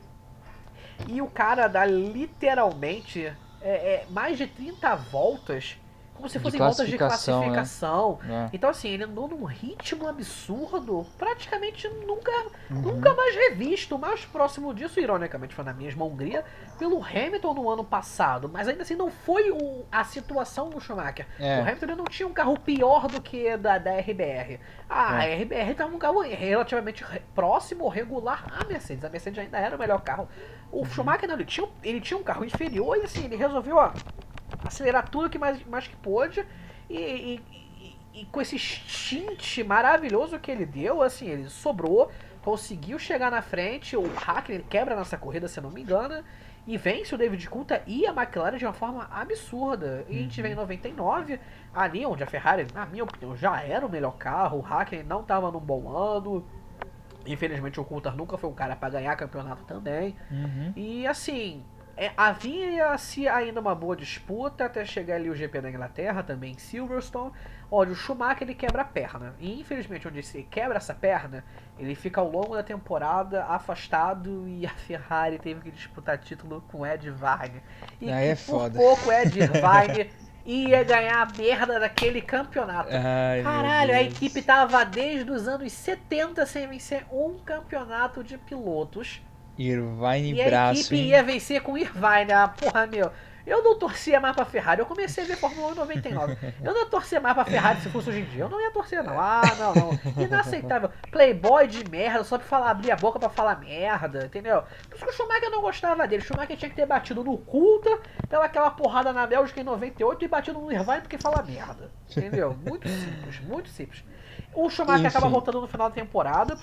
E o cara dá literalmente é, é, mais de trinta voltas como se fossem voltas de classificação. Né? É. Então, assim, ele andou num ritmo absurdo, praticamente nunca, uhum. nunca mais revisto. O mais próximo disso, ironicamente, foi na mesma Hungria, pelo Hamilton no ano passado. Mas ainda assim, não foi o, a situação do Schumacher. É. O Hamilton não tinha um carro pior do que da, da R B R. A é. R B R estava um carro relativamente próximo, regular à Mercedes. A Mercedes ainda era o melhor carro. O uhum. Schumacher, não, ele tinha, ele tinha um carro inferior e assim, ele resolveu, ó, acelerar tudo que mais, mais que pôde e, e, e, e com esse stint maravilhoso que ele deu, assim, ele sobrou, conseguiu chegar na frente, o Hackney quebra nessa corrida, se não me engano, e vence o David Coulthard e a McLaren de uma forma absurda. E a gente vem em noventa e nove, ali onde a Ferrari, na minha opinião, já era o melhor carro, o Hackney não estava num bom ano, infelizmente o Coulthard nunca foi um cara para ganhar campeonato também, uhum. e assim... É, havia-se ainda uma boa disputa até chegar ali o G P da Inglaterra, também em Silverstone, onde o Schumacher ele quebra a perna. E infelizmente, onde ele quebra essa perna, ele fica ao longo da temporada afastado e a Ferrari teve que disputar título com Ed Vine. E Aí é por foda. pouco Ed Vine ia ganhar a merda daquele campeonato. Ai, Caralho, a equipe tava desde os anos setenta sem vencer um campeonato de pilotos. Irvine e braço, a equipe hein? ia vencer com o Irvine. Ah, porra, meu. Eu não torcia mais pra Ferrari. Eu comecei a ver Fórmula um em noventa e nove. Eu não ia torcer mais pra Ferrari se fosse hoje em dia. Eu não ia torcer, não. Ah, não, não. Inaceitável. Playboy de merda, só pra falar, abrir a boca pra falar merda, entendeu? Por isso que o Schumacher não gostava dele. O Schumacher tinha que ter batido no Coulthard pela aquela porrada na Bélgica em noventa e oito e batido no Irvine porque fala merda. Entendeu? Muito simples, muito simples. O Schumacher Enfim. acaba voltando no final da temporada.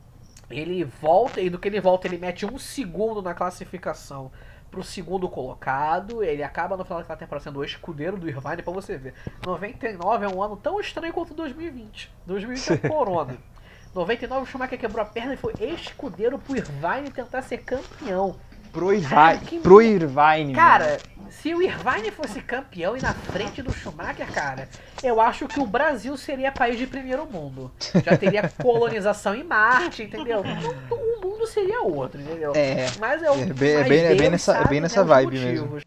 Ele volta, e do que ele volta, ele mete um segundo na classificação pro segundo colocado. Ele acaba no final daquela temporada sendo o escudeiro do Irvine, pra você ver. noventa e nove é um ano tão estranho quanto dois mil e vinte. dois mil e vinte é corona. noventa e nove o Schumacher quebrou a perna e foi escudeiro pro Irvine tentar ser campeão. Pro Irvine, que... pro Irvine. Cara, mano. Se o Irvine fosse campeão e na frente do Schumacher, cara, eu acho que o Brasil seria país de primeiro mundo. Já teria colonização em Marte, entendeu? O mundo seria outro, entendeu? É, mas eu, é bem, mas é bem, é bem nessa, sabe, é bem nessa né, vibe mesmo.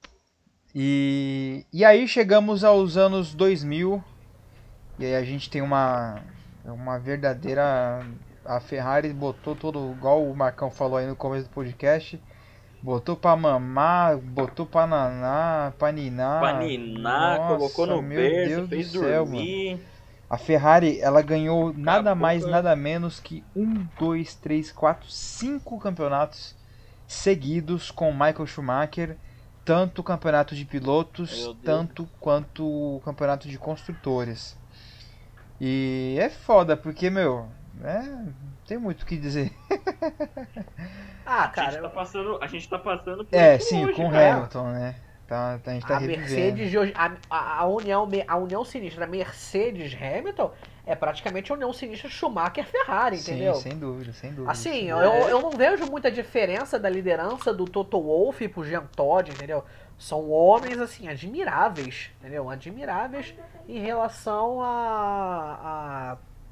E, e aí chegamos aos anos dois mil, e aí a gente tem uma, uma verdadeira... A Ferrari botou todo, igual o Marcão falou aí no começo do podcast, botou pra mamar, botou pra nanar, pra ninar. Pra ninar, Nossa, colocou no berço, fez céu, dormir. Mano. A Ferrari, ela ganhou Acabou nada mais, nada menos que um, dois, três, quatro, cinco campeonatos seguidos com Michael Schumacher. Tanto o campeonato de pilotos, tanto quanto o campeonato de construtores. E é foda, porque, meu... É, não tem muito o que dizer. Ah, cara. A gente tá passando, a gente tá passando por É, isso sim, hoje, com o cara. Hamilton, né? Tá, a gente tá a revivendo. Mercedes de hoje, a, a, a, união, a união sinistra Mercedes-Hamilton é praticamente a união sinistra Schumacher-Ferrari, entendeu? Sim, sem dúvida, sem dúvida. Assim, eu, eu não vejo muita diferença da liderança do Toto Wolff pro Jean Todt, entendeu? São homens, assim, admiráveis, entendeu? Admiráveis em relação a... a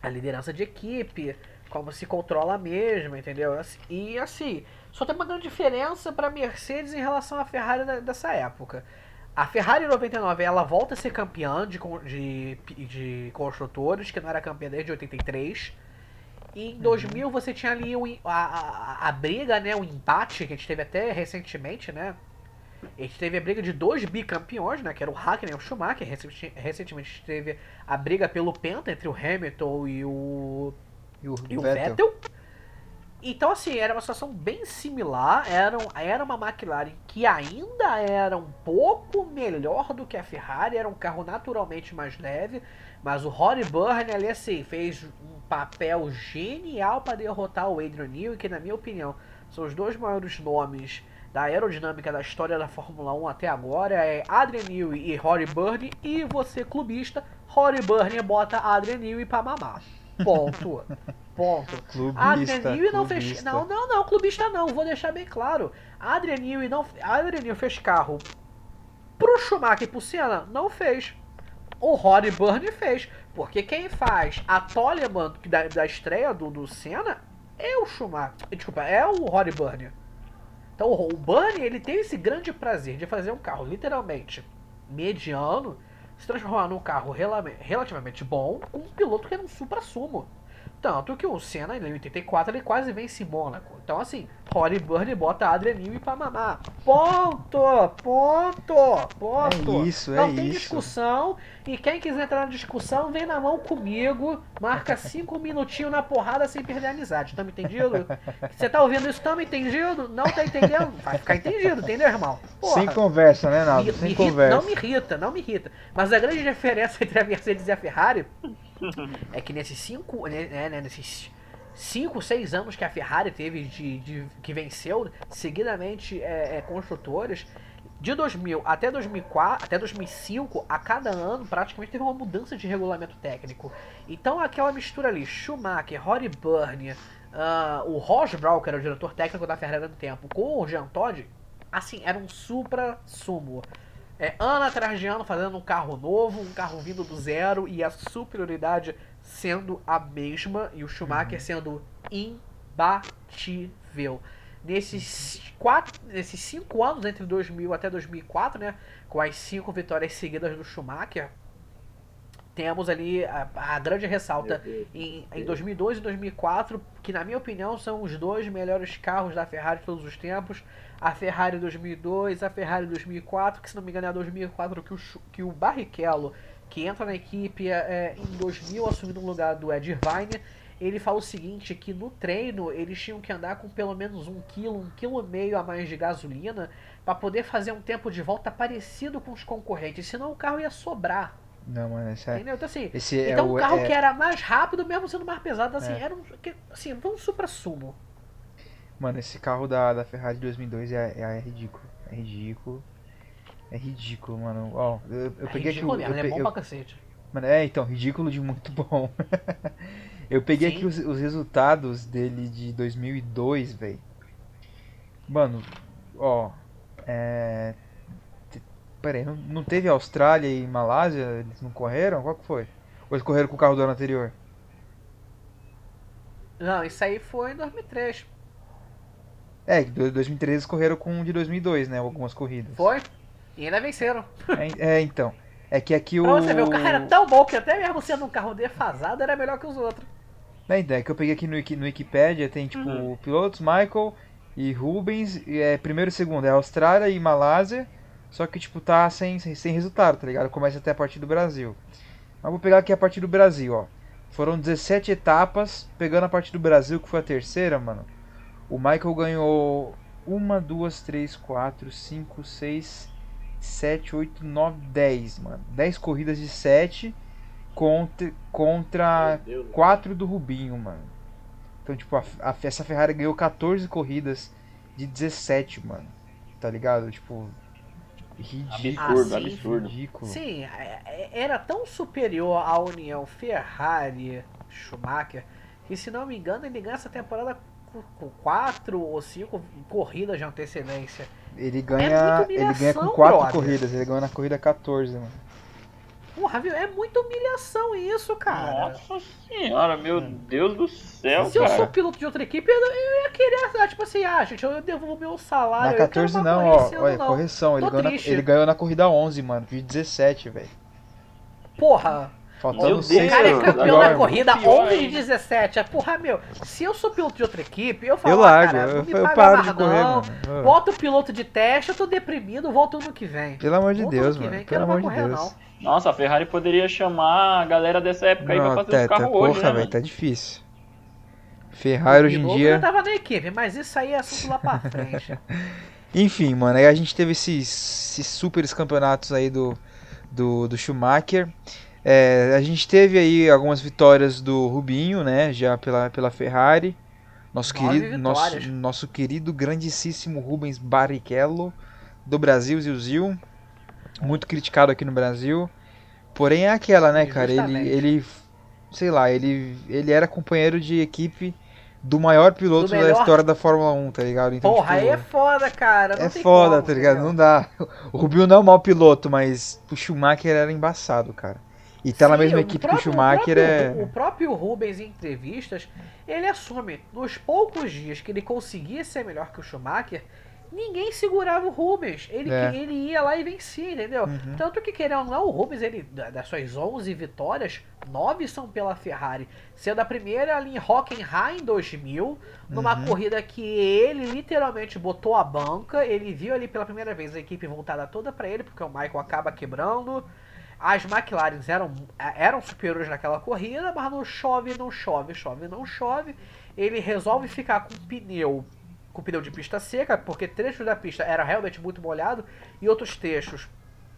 a liderança de equipe, como se controla mesmo, entendeu? E assim, só tem uma grande diferença para a Mercedes em relação à Ferrari da, dessa época. A Ferrari em noventa e nove ela volta a ser campeã de, de, de construtores, que não era campeã desde oitenta e três. E em dois mil você tinha ali o, a, a, a briga, né, o empate que a gente teve até recentemente, né? A gente teve a briga de dois bicampeões, né? Que era o Hakkinen e o Schumacher. Recentemente teve a briga pelo Penta entre o Hamilton e o, E o, e o Vettel. Vettel. Então, assim, era uma situação bem similar. Era, era uma McLaren que ainda era um pouco melhor do que a Ferrari. Era um carro naturalmente mais leve. Mas o Rory Byrne ali, assim, fez um papel genial para derrotar o Adrian Newey, que, na minha opinião, são os dois maiores nomes da aerodinâmica da história da Fórmula um até agora. É Adrian Newey e Rory Byrne. E você, clubista, Rory Byrne bota Adrian Newey pra mamar. Ponto. Ponto. Clubista, Adrian Newey não fez. clubista. Não, não, não, clubista não, vou deixar bem claro. Adrian Newey não. Adrian Newey fez carro pro Schumacher e pro Senna? Não fez. O Rory Byrne fez. Porque quem faz a Toleman da, da estreia do, do Senna é o Schumacher. Desculpa, é o Rory Byrne. Então o Byrne, ele teve esse grande prazer de fazer um carro literalmente mediano se transformar num carro relativamente bom com um piloto que era um supra-sumo. Tanto que o Senna, em oitenta e quatro, ele quase vence Mônaco. Então, assim, Rory Byrne bota Adrian Newey pra mamar. Ponto! Ponto! Ponto! É isso, é Não tem isso. discussão. E quem quiser entrar na discussão, vem na mão comigo. Marca cinco minutinhos na porrada sem perder a amizade. Tá me entendido? Você tá ouvindo isso? Tá me entendido? Não tá entendendo? Vai ficar entendido, entendeu, irmão? Porra. Sem conversa, né, Naldo? Me- Sem me irrita- conversa. não me irrita, não me irrita. Mas a grande diferença entre a Mercedes e a Ferrari é que nesses cinco, né, né, nesses cinco, seis anos que a Ferrari teve de, de que venceu seguidamente é, é, construtores, de dois mil até dois mil e quatro, até dois mil e cinco, a cada ano praticamente teve uma mudança de regulamento técnico. Então aquela mistura ali, Schumacher, Rory Byrne, uh, o Ross Brawn, que era o diretor técnico da Ferrari no tempo, com o Jean Todt, assim, era um supra-sumo. É, ano atrás de ano fazendo um carro novo, um carro vindo do zero e a superioridade sendo a mesma e o Schumacher sendo imbatível. Nesses, quatro, nesses cinco anos, entre dois mil até dois mil e quatro, né, com as cinco vitórias seguidas do Schumacher, temos ali a, a grande ressalta em, em dois mil e dois e dois mil e quatro, que na minha opinião são os dois melhores carros da Ferrari de todos os tempos. A Ferrari dois mil e dois, a Ferrari dois mil e quatro, que se não me engano é a dois mil e quatro que o, que o Barrichello, que entra na equipe é, em dois mil, assumindo o lugar do Ed Irvine, ele fala o seguinte, que no treino eles tinham que andar com pelo menos um quilo, um quilo e meio a mais de gasolina para poder fazer um tempo de volta parecido com os concorrentes, senão o carro ia sobrar. Não, mano, esse é... Entendeu? Então, assim, Esse é então o- um carro é- que era mais rápido, mesmo sendo mais pesado, assim, É. era um, que- assim, um supra-sumo. Mano, esse carro da, da Ferrari de dois mil e dois é, é, é ridículo. É ridículo. É ridículo, mano. Ó, eu, eu É peguei aqui ridículo o. mesmo, Eu, ele é pe- bom eu- pra cacete. Mano, é, então, ridículo de muito bom. Eu peguei Sim. aqui os, os resultados dele de dois mil e dois, velho. Mano, ó. É. te- Pera aí, não, não teve Austrália e Malásia? Eles não correram? Qual que foi? Ou eles correram com o carro do ano anterior? Não, isso aí foi em dois mil e três. É, que do- dois mil e treze eles correram com o de dois mil e dois, né? Algumas corridas. Foi. E ainda venceram. É, é, então. É que aqui o. Pra você ver, o carro era tão bom que até mesmo sendo um carro defasado era melhor que os outros. É, então, é que eu peguei aqui no, Wiki- no Wikipedia, tem tipo Uhum. pilotos, Michael e Rubens, e é primeiro e segundo, é Austrália e Malásia, só que tipo tá sem, sem, sem resultado, tá ligado? Começa até a partir do Brasil. Mas vou pegar aqui a partir do Brasil, ó. Foram dezessete etapas, pegando a partir do Brasil, que foi a terceira, mano. O Michael ganhou uma, duas, três, quatro, cinco, seis, sete, oito, nove, dez, mano. dez corridas de sete contra, contra Meu Deus. quatro do Rubinho, mano. Então, tipo, a, a- essa Ferrari ganhou catorze corridas de dezessete, mano. Tá ligado? Tipo, ridículo. Absurdo, Ah, sim. absurdo. Ridículo. Sim, é- é- era tão superior à união Ferrari-Schumacher que, se não me engano, ele ganha essa temporada com- com quatro ou cinco corridas de antecedência. Ele É ganha, muita ele ganha com humilhação, quatro brother. corridas, ele ganhou na corrida catorze, mano. Porra, viu? É muita humilhação isso, cara. Nossa senhora, meu Deus do céu, Se eu cara. sou piloto de outra equipe, eu, eu ia querer, ah, tipo assim, ah, gente, eu devolvo meu salário. Na eu quero quatorze uma não, corrida ó, esse ano, olha, não. correção, ele Tô ganhou, na, triste. ele ganhou na corrida onze, mano, de dezessete, velho. Porra, Faltando Meu seis o cara é Deus, campeão agora, na corrida pior onze de ainda. dezessete. É, porra, meu, se eu sou piloto de outra equipe, eu falo, Eu ah, largo, cara, eu, não me eu paga paro mais de correr, não. mano. Bota o piloto de teste, eu tô deprimido, volto ano que vem. Pelo amor de Volto Deus, ano que mano, vem, pelo quero amor mais de correr, Deus. não. Nossa, a Ferrari poderia chamar a galera dessa época aí pra Não, fazer tá, os carros tá, hoje, porra, né, velho, mano? tá difícil. Ferrari O hoje em Binotto dia... já tava na equipe, mas isso aí é assunto lá pra frente. Enfim, mano, aí a gente teve esses, esses super campeonatos aí do, do, do Schumacher. É, a gente teve aí algumas vitórias do Rubinho, né, já pela, pela Ferrari. Nosso Nove querido, nosso, vitórias. nosso querido, grandíssimo Rubens Barrichello, do Brasil, Zil, muito criticado aqui no Brasil. Porém é aquela, né, cara, ele, Justamente. ele, sei lá, ele, ele era companheiro de equipe do maior piloto Do melhor- da história da Fórmula um, tá ligado? Então, Porra, tipo, aí é foda, cara. Não é tem foda, como, tá ligado? entendeu? Não dá. O Rubinho não é um mau piloto, mas o Schumacher era embaçado, cara. E tá na Sim, mesma o equipe próprio- que o Schumacher o é. próprio, O próprio Rubens, em entrevistas, ele assume, nos poucos dias que ele conseguia ser melhor que o Schumacher, ninguém segurava o Rubens. Ele, É. ele ia lá e vencia, entendeu? Uhum. Tanto que, querendo ou não, o Rubens, ele, da- das suas onze vitórias, nove são pela Ferrari. Sendo a primeira ali em Hockenheim em dois mil, numa Uhum. corrida que ele literalmente botou a banca. Ele viu ali pela primeira vez a equipe voltada toda pra ele, porque o Michael acaba quebrando. As McLarens eram, eram superiores naquela corrida, mas não chove, não chove, chove, não chove. Ele resolve ficar com pneu, com pneu de pista seca, porque trechos da pista era realmente muito molhado e outros trechos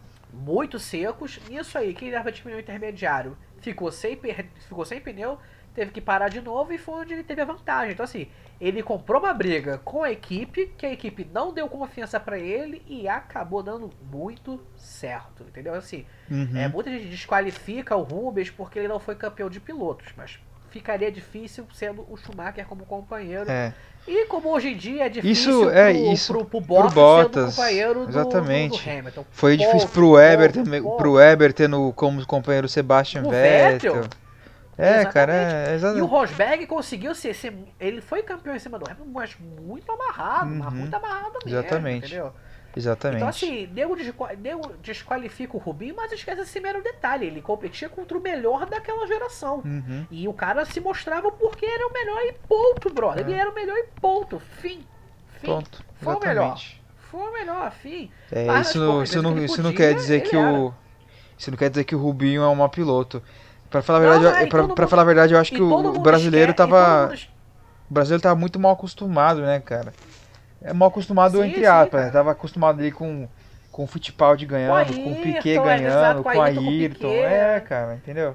muito secos. Nisso aí, quem dava de pneu intermediário ficou sem, per- ficou sem pneu, teve que parar de novo e foi onde ele teve a vantagem. Então assim, ele comprou uma briga com a equipe, que a equipe não deu confiança pra ele e acabou dando muito certo, entendeu? Assim, Uhum. é, muita gente desqualifica o Rubens porque ele não foi campeão de pilotos, mas ficaria difícil sendo o Schumacher como companheiro. É. E como hoje em dia é difícil Isso, pro, é, isso pro, pro pro Bottas, Bottas, sendo companheiro do, exatamente. do, do Hamilton. Foi difícil Ponto, pro Weber, ponto, também, ponto. pro Weber tendo como companheiro Sebastian O Vettel. Vettel. É, Exatamente. cara, é, E o exatamente. Rosberg conseguiu ser, ser- ele foi campeão em cima do Hamilton, mas muito amarrado, mas Uhum. muito amarrado mesmo, Exatamente. entendeu? Exatamente. Então assim, nego, desqua- nego desqualifica o Rubinho, mas esquece esse mero detalhe, ele competia contra o melhor daquela geração. Uhum. E o cara se mostrava porque era o melhor e ponto, brother. Ele era o melhor e ponto. Fim. Fim. Pronto. Foi o melhor. Exatamente. Foi o melhor, fim. É, Mas isso nas não, poucas isso não, vezes que ele isso não podia, quer dizer ele que o. Isso não quer dizer que o Rubinho é um mau piloto. Pra falar a Não, verdade, não, eu, e pra, todo pra mundo- falar a verdade, eu acho E que o, todo o mundo brasileiro esque- e todo tava. mundo es- O brasileiro tava muito mal acostumado, né, cara? É mal acostumado, Sim, entre sim, aspas, cara. né? Tava acostumado ali com, com o Fittipaldi ganhando, com, o Ayrton, Piquet é, ganhando, exato, com com a Ayrton, com o Ayrton. Piquet. É, cara, entendeu?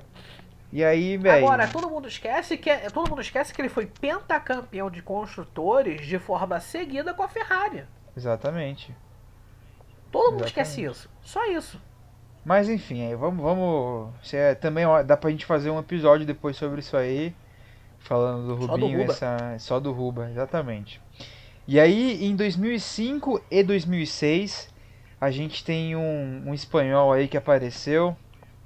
E aí, velho. Agora, todo mundo esquece que é- todo mundo esquece que ele foi pentacampeão de construtores de forma seguida com a Ferrari. Exatamente. Todo mundo Exatamente. esquece isso. Só isso. Mas enfim, aí vamos. vamos se é, também ó, dá pra gente fazer um episódio depois sobre isso aí. Falando do Só do Rubinho, Ruba. essa, só do Ruba, exatamente. E aí, em dois mil e cinco e dois mil e seis, a gente tem um, um espanhol aí que apareceu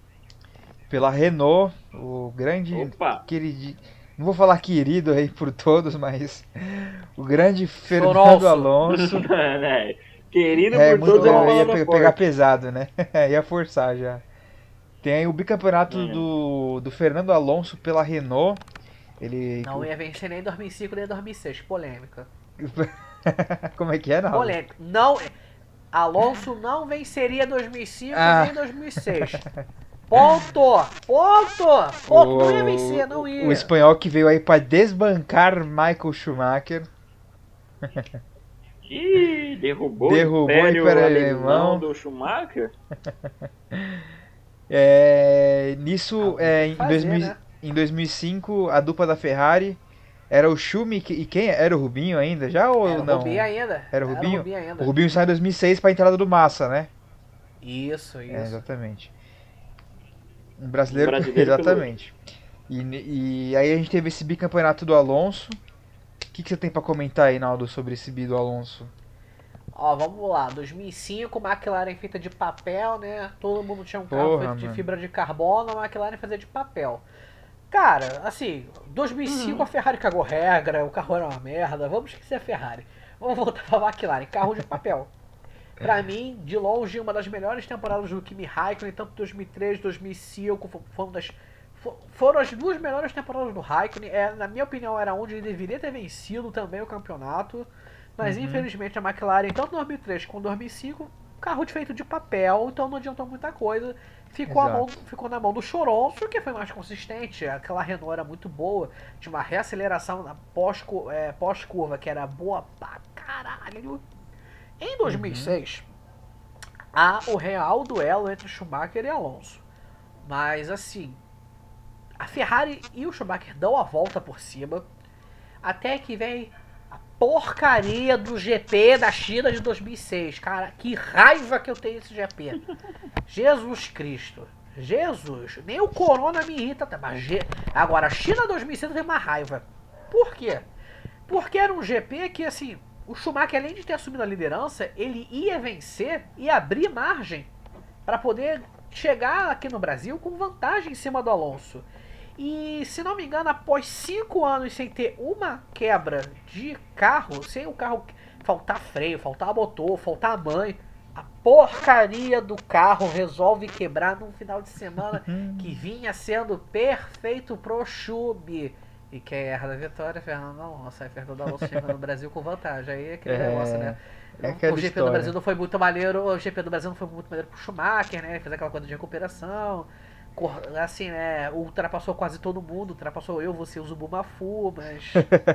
pela Renault, o grande Opa! querido, não vou falar querido aí por todos, mas o grande Fernando Choroso. Alonso. Né? Querido É, por muito, todos é uma ia palavra pe- forte. pegar pesado, né? Ia forçar já. Tem aí o bicampeonato É. do, do Fernando Alonso pela Renault. Ele. Não ia vencer nem em dois mil e cinco nem em dois mil e seis. Polêmica. Como é que é, não? Polêmica. Não, Alonso não venceria dois mil e cinco Ah. nem dois mil e seis. Ponto! Ponto! Ponto! Não ia vencer, não ia. O espanhol que veio aí pra desbancar Michael Schumacher. Ih, derrubou, Derrubou o Império, o Império Alemão Alemão. do Schumacher? É, nisso, Ah, é, tem em, que fazer, dois mil, né? em dois mil e cinco, a dupla da Ferrari era o Schumi e quem? Era o Rubinho ainda? Já ou Era o não? Rubinho ainda. Era o Rubinho? ainda. O Rubinho sai em dois mil e seis pra entrada do Massa, né? Isso, isso. É, exatamente. Um brasileiro, Um brasileiro exatamente. E, e aí a gente teve esse bicampeonato do Alonso. O que, que você tem pra comentar aí, Naldo, sobre esse bi do Alonso? Ó, vamos lá, dois mil e cinco, McLaren feita de papel, né? Todo mundo tinha um carro Porra, feito de mano. fibra de carbono, a McLaren fazia de papel. Cara, assim, dois mil e cinco Uhum. a Ferrari cagou regra, o carro era uma merda, vamos esquecer a Ferrari. Vamos voltar pra McLaren, carro de papel. Pra mim, de longe, uma das melhores temporadas do Kimi Raikkonen, tanto dois mil e três, dois mil e cinco, fo- foram, das, fo- foram as duas melhores temporadas do Raikkonen. É, na minha opinião, era onde ele deveria ter vencido também o campeonato. Mas Uhum. infelizmente a McLaren, tanto dois mil e três como dois mil e cinco, carro de feito de papel, então não adiantou muita coisa. Ficou, a mão, ficou na mão do Choronço, que foi mais consistente. Aquela Renault era muito boa, tinha uma reaceleração na pós-cu- é, pós-curva que era boa pra caralho. Em dois mil e seis, há o real duelo entre Schumacher e Alonso. Mas assim, a Ferrari e o Schumacher dão a volta por cima, até que vem a porcaria do G P da China de dois mil e seis. Cara, que raiva que eu tenho desse G P. Jesus Cristo. Jesus. Nem o Corona me irrita. Tá? Mas G... Agora, a China dois mil e seis tem uma raiva. Por quê? Porque era um G P que, assim, o Schumacher, além de ter assumido a liderança, ele ia vencer e abrir margem para poder chegar aqui no Brasil com vantagem em cima do Alonso. E, se não me engano, após cinco anos sem ter uma quebra de carro, sem o carro faltar freio, faltar motor, faltar mãe, a porcaria do carro resolve quebrar num final de semana que vinha sendo perfeito pro Chube. E quem erra da vitória, Fernando Alonso. Aí Fernando Alonso chega no Brasil com vantagem. Aí é aquele É, negócio, né? é aquela O G P história. do Brasil não foi muito maneiro. O G P do Brasil não foi muito maneiro pro Schumacher, né? Ele fez aquela coisa de recuperação. Cor- Assim, né? Ultrapassou quase todo mundo. Ultrapassou eu, você, o Zubumafu, mas.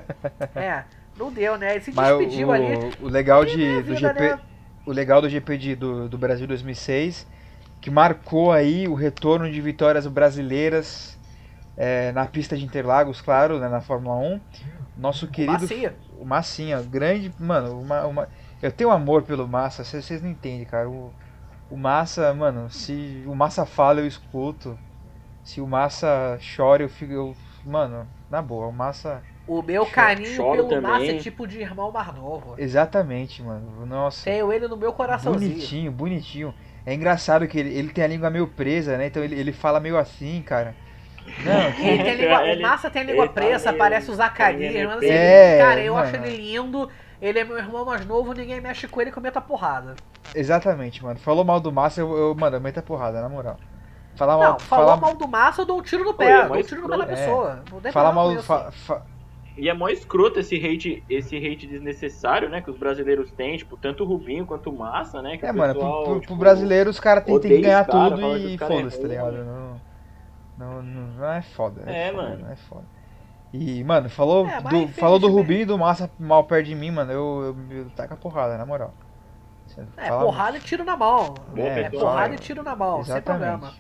É, não deu, né? Ele se Mas despediu o, ali. o legal E de, minha do vida, G P, né? o legal do G P de, do, do Brasil dois mil e seis, que marcou aí o retorno de vitórias brasileiras é, na pista de Interlagos, claro, né, na Fórmula um. Nosso querido Macia. o Massinha, grande, mano, uma, uma, eu tenho amor pelo Massa, vocês vocês não entendem, cara. O, o Massa, mano, se o Massa fala eu escuto. Se o Massa chora eu fico, eu, mano, na boa, o Massa. O meu Choro- carinho choro pelo também. Massa é tipo de irmão mais novo. Exatamente, mano. Nossa. Tenho ele no meu coraçãozinho. Bonitinho, bonitinho. É engraçado que ele, ele tem a língua meio presa, né? Então ele, ele fala meio assim, cara. Não, que- Ele tem língua, Ele- o Massa tem a língua ele tá presa, meio- parece o Zacarias, meio mas assim, É, cara, eu mano. acho ele lindo, ele é meu irmão mais novo, ninguém mexe com ele que eu meto a porrada. exatamente, mano. Falou mal do Massa, eu, eu mano, eu meto a porrada, na moral. Falar Não, mal, falou falar, mal do Massa, eu dou um tiro no pé, Oi, é dou mó um tiro no pé da escroto. pessoa. Não tem falar problema mal, com isso. fa, fa, E é mó escroto esse hate, esse hate desnecessário, né? Que os brasileiros têm, tipo, tanto o Rubinho quanto o Massa, né? Que é, o mano, pessoal, pro, pro, tipo, pro brasileiro os caras têm, têm que odeia ganhar esse cara, tudo fala que e os cara é foda-se, tá ruim. ligado? Não, não, não, não é foda. É, foda, mano. Não é foda. E, mano, falou, É, mas do, falou do infelizmente- Rubinho e do Massa mal perto de mim, mano. Eu, eu, eu taco a porrada, na moral. Você É, fala- porrada e tiro na mão. Boa É, pessoa, porrada né? e tiro na mão, sem problema.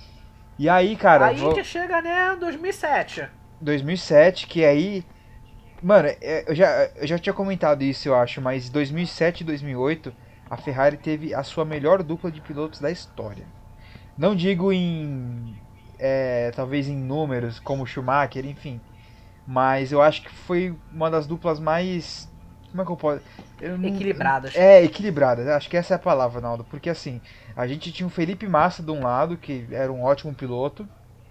E aí, cara, Aí vou- que chega, né, dois mil e sete. dois mil e sete, que aí. Mano, é, eu já, eu já tinha comentado isso, eu acho, mas dois mil e sete e dois mil e oito a Ferrari teve a sua melhor dupla de pilotos da história. Não digo em. É, talvez em números, como Schumacher, enfim. Mas eu acho que foi uma das duplas mais. Como é que eu posso. Eu não- Equilibradas. É, equilibradas, acho que essa é a palavra, Naldo. Porque assim, a gente tinha o Felipe Massa de um lado, que era um ótimo piloto.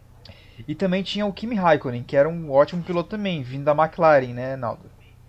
E também tinha o Kimi Raikkonen, que era um ótimo piloto também, vindo da McLaren, né, Naldo?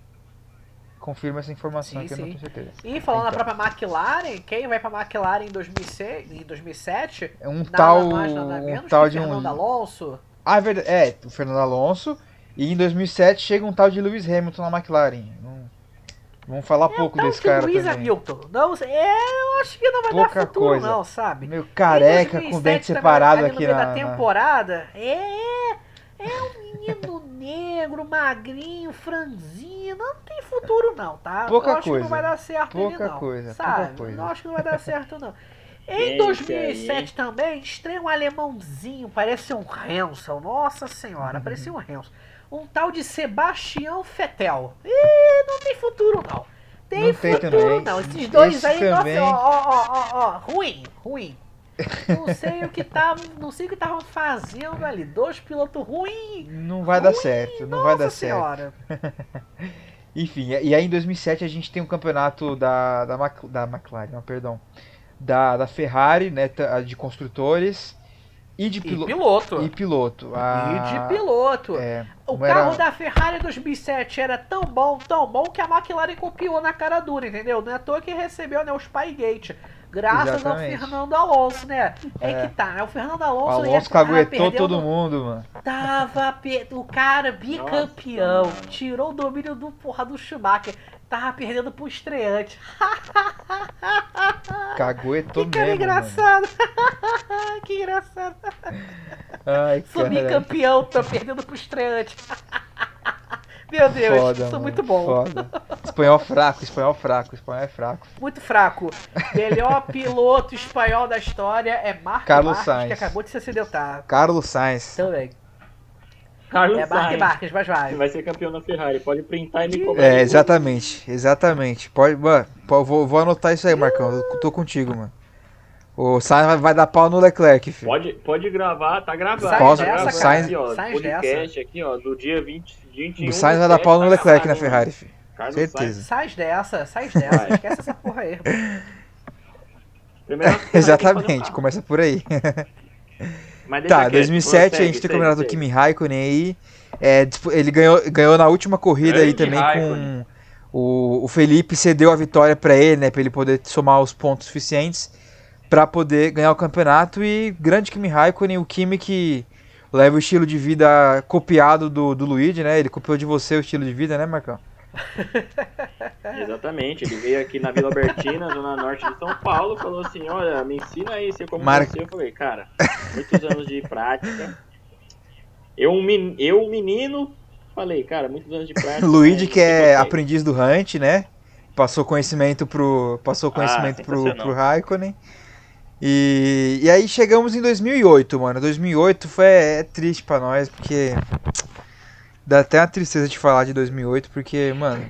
Confirma essa informação Sim, que eu não sim. tenho certeza. E falando Então. da própria McLaren, quem vai pra McLaren em dois mil e seis, em dois mil e sete? É um Nada tal. mais, nada menos Um tal que de um. Fernando Alonso. Ah, é verdade. É, o Fernando Alonso. E em dois mil e sete chega um tal de Lewis Hamilton na McLaren. Não- Vamos falar pouco é um desse tal de cara Luiz também. Hamilton. Não, sei, é, eu acho que não vai Pouca dar futuro coisa. não, sabe? Meu Em careca dois mil e com sete dente também, separado ali no aqui meio na. da na- temporada, é, é um menino negro, magrinho, franzino, não tem futuro não, tá? Pouca eu acho coisa. que não vai dar certo Pouca ele não, coisa, sabe? pouca coisa. Eu acho que não vai dar certo não. Em Gente, dois mil e sete aí. também, estreia um alemãozinho, parece um Hansel, nossa senhora, parecia um Hansel. Um tal de Sebastião Vettel. Ih, não tem futuro não. Tem Não tem futuro também. não. Esses dois Esse aí, também. nossa, ó, ó, ó, ó, ruim, ruim. Não sei o que estavam, não sei o que estavam fazendo ali. Dois pilotos ruins. Não vai dar Ruim, certo, não nossa vai dar senhora. certo. Enfim, e aí em dois mil e sete a gente tem um campeonato da, da, Mac, da McLaren, não, perdão, da, da Ferrari, né, de construtores e de pilo... e piloto. E piloto. A... E de piloto. É, o não carro era- da Ferrari dois mil e sete era tão bom, tão bom, que a McLaren copiou na cara dura, entendeu? Não é à toa que recebeu, né, o Spygate. Graças Exatamente. ao Fernando Alonso, né? É, É. que tá, né? O Fernando O Alonso... Alonso ia- tava caguetou perdendo- todo mundo, mano. Tava pe- o cara bicampeão, Nossa. tirou o domínio do porra do Schumacher, tava perdendo pro estreante. Caguetou Que cara mesmo, engraçado. Que engraçado. mano. Ai, Sou cara. bicampeão, tô perdendo pro estreante. Meu Deus, Foda, sou mano, muito bom. Foda. Espanhol fraco, espanhol fraco, espanhol é fraco. Muito fraco. Melhor piloto espanhol da história é Marco Carlos Marques, Sainz. que acabou de se acidentar. Carlos Sainz. Também. Carlos É Marque Sainz, Marques, mas vai. que vai ser campeão na Ferrari. Pode printar e me cobrar. É, exatamente, exatamente. Pode, mano, pô, vou, vou anotar isso aí, Marcão. Eu tô contigo, mano. O Sainz vai, vai dar pau no Leclerc, filho. Pode, pode gravar, tá gravado. Sainz tá dessa, gravado Sainz- aqui, ó, Sainz podcast aqui, ó, do dia vinte, vinte e um. O Sainz do vai dar pau no sete, tá Leclerc na gravado, Ferrari, mano. filho. Carlos Certeza. Sais dessa, sais dessa. Vai. Esquece essa porra aí. Primeiro, Exatamente, começa por aí. Mas deixa Tá, quieto, dois mil e sete prossegue, a gente tem o segue, campeonato do segue. Kimi Raikkonen aí. É, dispu- ele ganhou, ganhou na última corrida aí Grande também Raikkonen. com o, o Felipe cedeu a vitória pra ele, né, pra ele poder somar os pontos suficientes pra poder ganhar o campeonato. E grande Kimi Raikkonen, o Kimi que leva o estilo de vida copiado do, do Luigi, né? Ele copiou de você o estilo de vida, né, Marcão? Exatamente, ele veio aqui na Vila Albertina, zona norte de São Paulo, falou assim, olha, me ensina aí ser como Mar- você. Eu falei, cara, muitos anos de prática. Eu, um men- eu um menino, falei, cara, muitos anos de prática. Luigi mas que é eu sei. aprendiz do Hunt, né? Passou conhecimento pro, passou conhecimento pro, sensacional. pro Raikkonen. E, e aí chegamos em dois mil e oito, mano. dois mil e oito foi é triste pra nós, porque dá até uma tristeza de falar de dois mil e oito, porque, mano,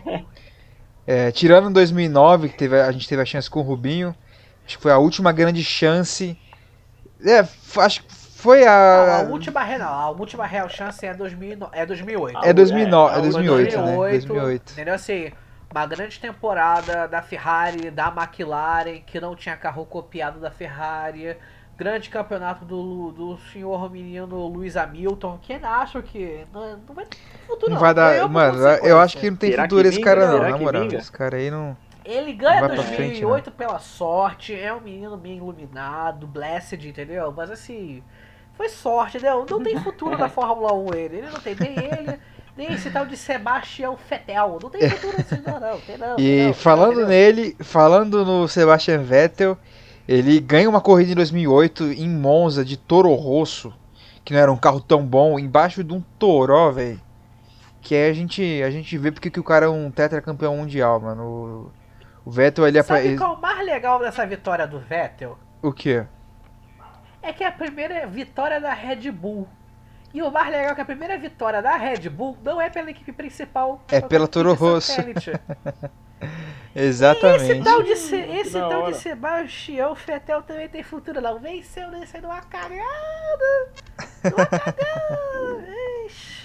é, tirando dois mil e nove, que teve, a gente teve a chance com o Rubinho, acho que foi a última grande chance. É, f- acho que foi Não, a. a última real, não, a última real chance é, dois mil e nove, é dois mil e oito. É dois mil e nove, é É, dois mil e oito, né? dois mil e oito. Entendeu? Assim, uma grande temporada da Ferrari, da McLaren, que não tinha carro copiado da Ferrari. Grande campeonato do, do senhor menino Lewis Hamilton, que ainda acho que não, não vai ter futuro. Não vai dar. Ganhou por Mano, eu consequência. acho que não tem Será futuro que esse vinga? cara, não, Será na que moral. vinga? Esse cara aí não. Ele ganha Não vai pra dois mil e oito frente, pela sorte, é um menino bem iluminado, blessed, entendeu? Mas assim, foi sorte, entendeu? Não tem futuro na Fórmula um ele. Ele não tem nem ele, nem esse tal de Sebastian Vettel. Não tem futuro assim, não, não. Tem não, tem E não, falando entendeu? nele, falando no Sebastian Vettel, ele ganha uma corrida em dois mil e oito em Monza de Toro Rosso, que não era um carro tão bom, embaixo de um Toró, velho. Que aí a gente, a gente vê porque que o cara é um tetracampeão mundial, mano. O, o Vettel, ele é pra- Sabe ele- qual é o mais legal dessa vitória do Vettel? O quê? É que é a primeira vitória da Red Bull. E o mais legal é que a primeira vitória da Red Bull não é pela equipe principal. É pela pela equipe Toro Rosso. satélite. Esse Exatamente. tal de, Se- Hum, que esse da tal de hora. Sebastião Vettel também tem futuro, não. Venceu nesse numa cagada. Numa cagada. Ixi.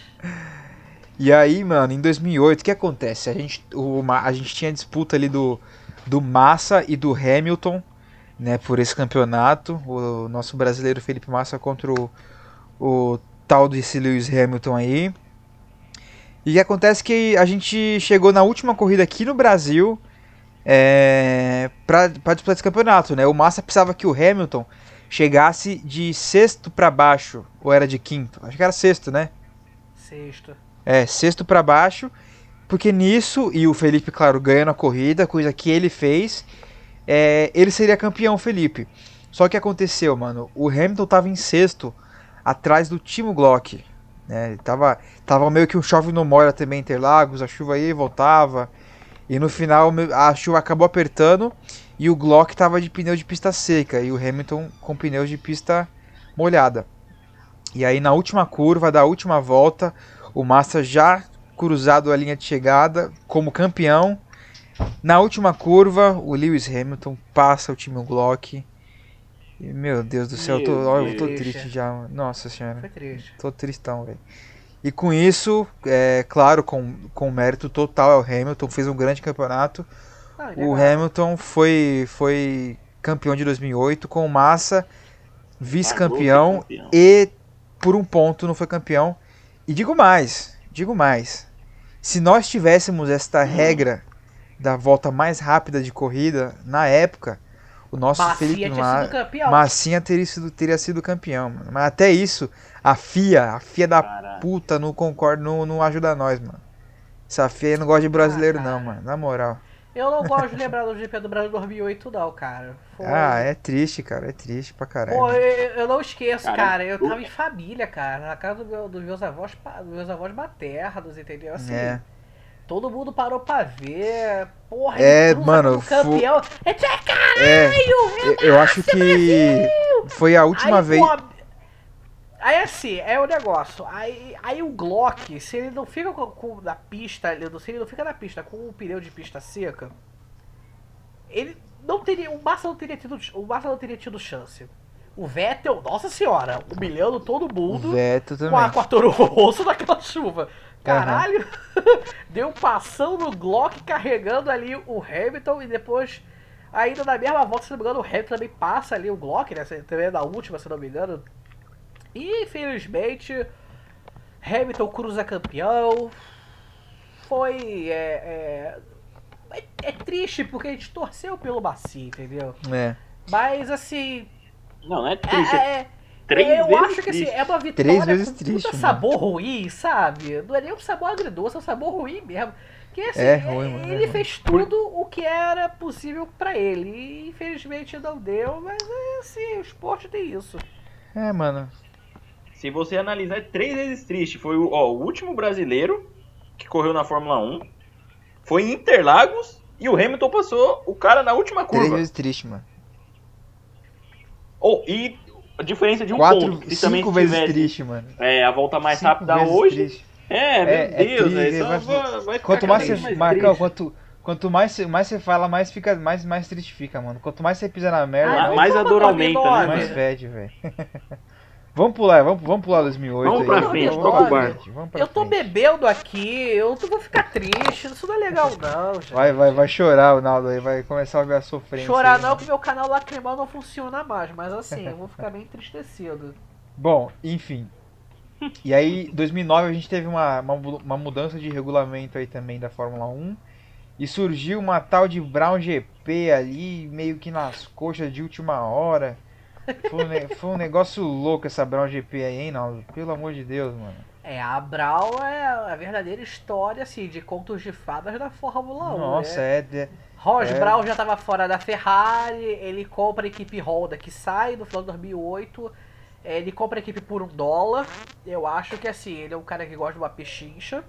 E aí, mano, em dois mil e oito, o que acontece? A gente, o, Ma- a gente tinha disputa ali do, do Massa e do Hamilton, né, por esse campeonato. O nosso brasileiro Felipe Massa contra o, o tal desse Lewis Hamilton aí. E acontece que a gente chegou na última corrida aqui no Brasil é, pra, pra disputar esse campeonato, né? O Massa precisava que o Hamilton chegasse de sexto pra baixo, ou era de quinto? Acho que era sexto, né? Sexto. É, sexto pra baixo, porque nisso, e o Felipe, claro, ganhando a corrida, coisa que ele fez, é, ele seria campeão, Felipe. Só que aconteceu, mano, o Hamilton tava em sexto, atrás do Timo Glock, né, tava, tava meio que um chove no molha também, Interlagos, a chuva aí voltava, e no final a chuva acabou apertando, e o Glock tava de pneu de pista seca, e o Hamilton com pneu de pista molhada. E aí na última curva da última volta, o Massa já cruzado a linha de chegada como campeão. Na última curva, o Lewis Hamilton passa o Timo Glock. E, meu Deus do céu, eu tô, Meu ó, eu tô Deus. triste já. Nossa senhora, Foi triste. tô tristão, velho. E com isso, é claro, com, com mérito total é o Hamilton, fez um grande campeonato. Ah, O legal. Hamilton foi, foi campeão de dois mil e oito, com o Massa vice-campeão Acabou de ser campeão. e por um ponto não foi campeão. E digo mais, digo mais. Se nós tivéssemos esta regra da volta mais rápida de corrida, na época, o nosso Bacia Felipe tinha Ma- sido campeão. Massinha teria sido, teria sido campeão, mano. Mas até isso, a FIA, a FIA da Caralho. puta não concorda, não, não ajuda nós, mano. Essa FIA aí não gosta de brasileiro Ah, não, cara. mano, na moral. Eu não gosto de lembrar do G P do Brasil dois mil e oito, não, cara. Foi... Ah, é triste, cara, é triste pra caralho. Pô, eu, eu não esqueço, Cara, cara. Eu eu- tava em família, cara. Na casa do meu- dos meus avós, pa- dos meus avós maternos, entendeu? Assim, É. todo mundo parou pra ver. Porra, É, ele cruza mano, como campeão. É tchê, caralho! É, eu, eu acho que foi a última aí, vez. pô, aí assim, é o negócio. Aí, aí o Glock, se ele não fica com, com na pista, ele não- se ele não fica na pista com o pneu de pista seca, ele não teria. O Massa não teria tido. O Massa não teria tido chance. O Vettel, nossa senhora, humilhando todo O mundo Vettel com a, também. com a Toro Rosso naquela chuva. Caralho, deu passão no Glock carregando ali o Hamilton e depois, ainda na mesma volta, se não me engano, o Hamilton também passa ali o Glock, né? Também é na última, se não me engano. E infelizmente, Hamilton cruza campeão. Foi. É, é, é, é triste porque a gente torceu pelo Macia, entendeu? É. Mas assim. Não, não é É, triste. é, é, Três eu vezes acho que assim, triste. é uma Três vitória vezes com triste, puta mano. sabor ruim, sabe? Não é nem um sabor agridoce, é um sabor ruim mesmo. Porque assim, É ruim, mano, é ele ruim. fez tudo o que era possível pra ele. E infelizmente não deu, mas é assim, o esporte tem isso. É, mano. Se você analisar, é três vezes triste. Foi o, ó, o último brasileiro que correu na Fórmula um. Foi em Interlagos e o Hamilton passou o cara na última Três curva. vezes triste, mano. Oh, e a diferença de um Quatro, ponto. Se também cinco vezes tivesse, triste, mano. É, a volta mais Cinco rápida vezes hoje. triste. É, meu É, é Deus, triste, velho. vai- Só vai, vai ficar Quanto mais cada você. vez Marcão, triste. quanto, quanto mais, você- mais você fala, mais fica. Mais, mais triste fica, mano. Quanto mais você pisa na merda, Ah, Ma- vamos mais pra a dor uma aumenta, nove nove. né, mais velho? fede, velho. Vamos pular, vamos, vamos pular dois mil e oito Vamos aí. pra frente, vamos, toca pra o barco. frente, vamos pra Eu tô frente. bebendo aqui, eu tô- vou ficar triste, isso não é legal não, gente. Vai, vai, vai chorar o Naldo aí, vai começar a ver a sofrência. Chorar aí, não, né? porque meu canal lacrimal não funciona mais, mas assim, eu vou ficar bem entristecido. Bom, enfim. E aí, dois mil e nove a gente teve uma, uma, mu- uma mudança de regulamento aí também da Fórmula um. E surgiu uma tal de Brown G P ali, meio que nas coxas de última hora. Foi um, ne- foi um negócio louco essa Brown G P aí, hein, Naldo? Pelo amor de Deus, mano. É, a Brau é a verdadeira história, assim, de contos de fadas da Fórmula um, Nossa, né? é. de- Ross é. Brown já estava fora da Ferrari, ele compra a equipe Honda, que sai no final de dois mil e oito, é, ele compra a equipe por um dólar, eu acho que assim, ele é um cara que gosta de uma pechincha.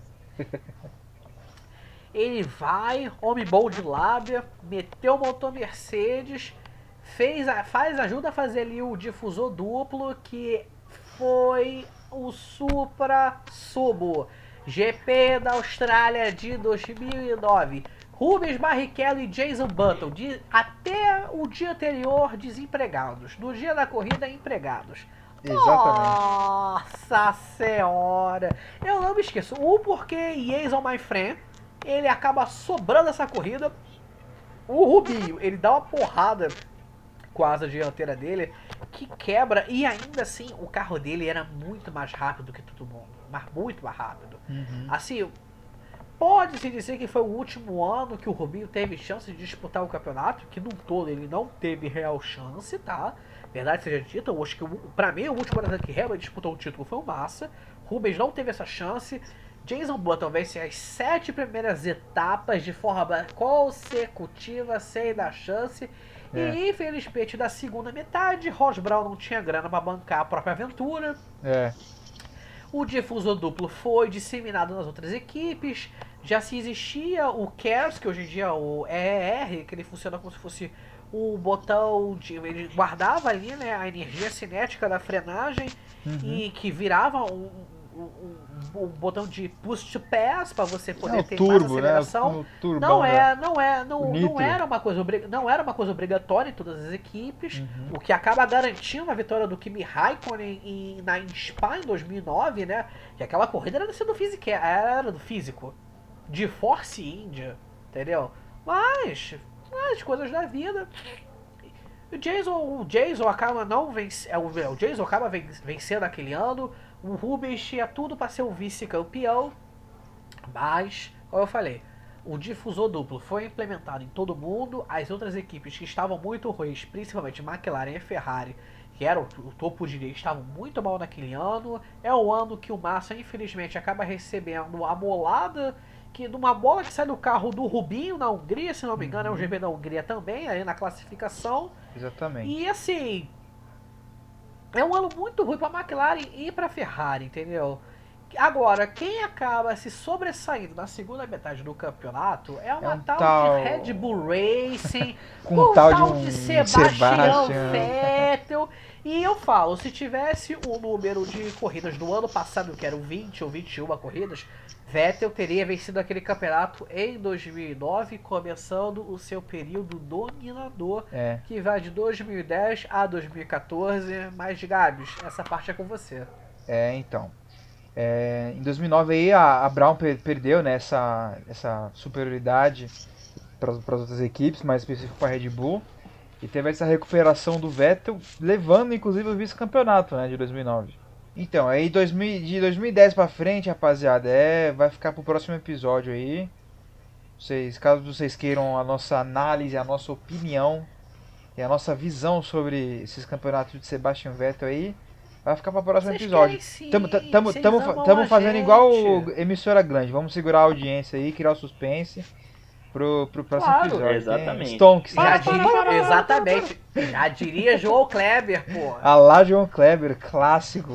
Ele vai, homem bom de lábia, meteu o motor Mercedes, fez a, faz, ajuda a fazer ali o difusor duplo, que foi o Supra Subo G P da Austrália de dois mil e nove. Rubens Barrichello e Jason Button, de, até o dia anterior desempregados, no dia da corrida empregados. Exatamente. Nossa senhora! Eu não me esqueço. Um porque Yes on my friend, ele acaba sobrando essa corrida. O Rubinho, ele dá uma porrada com a asa dianteira dele que quebra, e ainda assim o carro dele era muito mais rápido que todo mundo, mas muito mais rápido. Uhum. Assim, pode-se dizer que foi o último ano que o Rubinho teve chance de disputar o campeonato, que no todo ele não teve real chance, tá? Verdade seja dita, eu acho que o- pra mim o último ano que realmente disputou o título foi o Massa. Rubens não teve essa chance. Jason Button vence as sete primeiras etapas de forma consecutiva, sem dar chance. É. E infelizmente na segunda metade, Ross Brown não tinha grana para bancar a própria aventura. É. O difusor duplo foi disseminado nas outras equipes. Já se existia o C A R S, que hoje em dia é o E E R, que ele funciona como se fosse o botão de... Ele guardava ali, né, a energia cinética da frenagem Uhum. e que virava um, um, um, um botão de push to pass para você poder é, ter turbo, mais aceleração. Né? O turbo, não é, da... não é, não, não era uma coisa obrig... não era uma coisa obrigatória em todas as equipes, uhum. o que acaba garantindo a vitória do Kimi Raikkonen em, na Spa em dois mil e nove, né? Que aquela corrida era do físico, era do físico, de Force India, entendeu? Mas, as coisas da vida. O Jason, o Jason acaba não vence, o Jason acaba vencendo aquele ano. O Rubens tinha tudo para ser o vice-campeão, mas, como eu falei, o difusor duplo foi implementado em todo mundo. As outras equipes que estavam muito ruins, principalmente McLaren e Ferrari, que eram o topo de linha, estavam muito mal naquele ano. É o ano que o Massa, infelizmente, acaba recebendo a molada que de uma bola que sai do carro do Rubinho na Hungria, se não me engano, uhum. é o G P da Hungria também, aí na classificação. Exatamente. E assim, é um ano muito ruim para McLaren e para Ferrari, entendeu? Agora, quem acaba se sobressaindo na segunda metade do campeonato é uma é um tal, tal de Red Bull Racing, com um tal, tal de, um de Sebastian Vettel. E eu falo, se tivesse o número de corridas do ano passado, que eram vinte ou vinte e uma corridas, Vettel teria vencido aquele campeonato em dois mil e nove, começando o seu período dominador, é. que vai de dois mil e dez a dois mil e quatorze. Mas, Gabs, essa parte é com você. É, então. É, em dois mil e nove aí a, a Brown per, perdeu, né, essa, essa superioridade para as outras equipes, mais específico para a Red Bull, e teve essa recuperação do Vettel, levando inclusive o vice-campeonato, né, de dois mil e nove. Então, aí dois mil, de dois mil e dez para frente, rapaziada, é, vai ficar pro próximo episódio aí. Vocês, caso vocês queiram a nossa análise, a nossa opinião e a nossa visão sobre esses campeonatos de Sebastian Vettel aí, vai ficar para o próximo Vocês episódio. Sim, tamo tamo, tamo, tamo fazendo gente. igual o emissora grande. Vamos segurar a audiência aí, criar o suspense pro, pro próximo claro, episódio. Exatamente. Stonks. Já diria, exatamente. Já diria João Kleber, pô. Ah lá, João Kleber, clássico.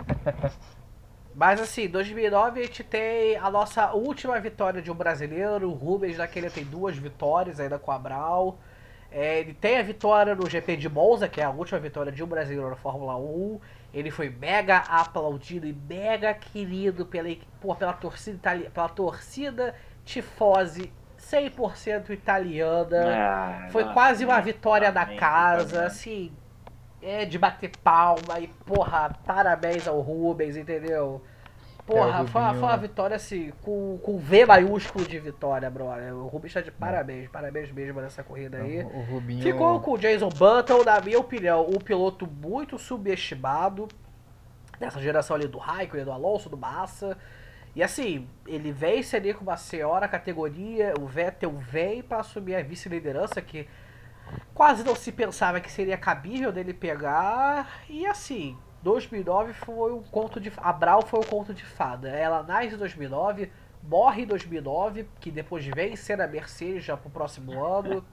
Mas assim, dois mil e nove a gente tem a nossa última vitória de um brasileiro. O Rubens naquele tem duas vitórias ainda com a Brown. É, ele tem a vitória no G P de Monza, que é a última vitória de um brasileiro na Fórmula um. Ele foi mega aplaudido e mega querido pela, pô, pela torcida italiana, pela torcida tifose cem por cento italiana. Ah, foi nossa, quase uma vitória da amém, casa, amém. assim, é de bater palma e, porra, parabéns ao Rubens, entendeu? Porra, é, foi, uma, foi uma vitória assim, com, com V maiúsculo de vitória, brother. O Rubens tá de parabéns, parabéns mesmo nessa corrida aí. O, o Rubinho... Ficou com o Jason Button, na minha opinião, um piloto muito subestimado dessa geração ali do Raikkonen, do Alonso, do Massa. E assim, ele vence ali com uma senhora categoria, o Vettel vem para assumir a vice-liderança, que quase não se pensava que seria cabível dele pegar. E assim, dois mil e nove foi um conto de... A Brown foi um conto de fada. Ela nasce em dois mil e nove, morre em dois mil e nove, que depois vem ser a Mercedes já pro próximo ano.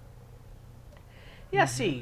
E assim,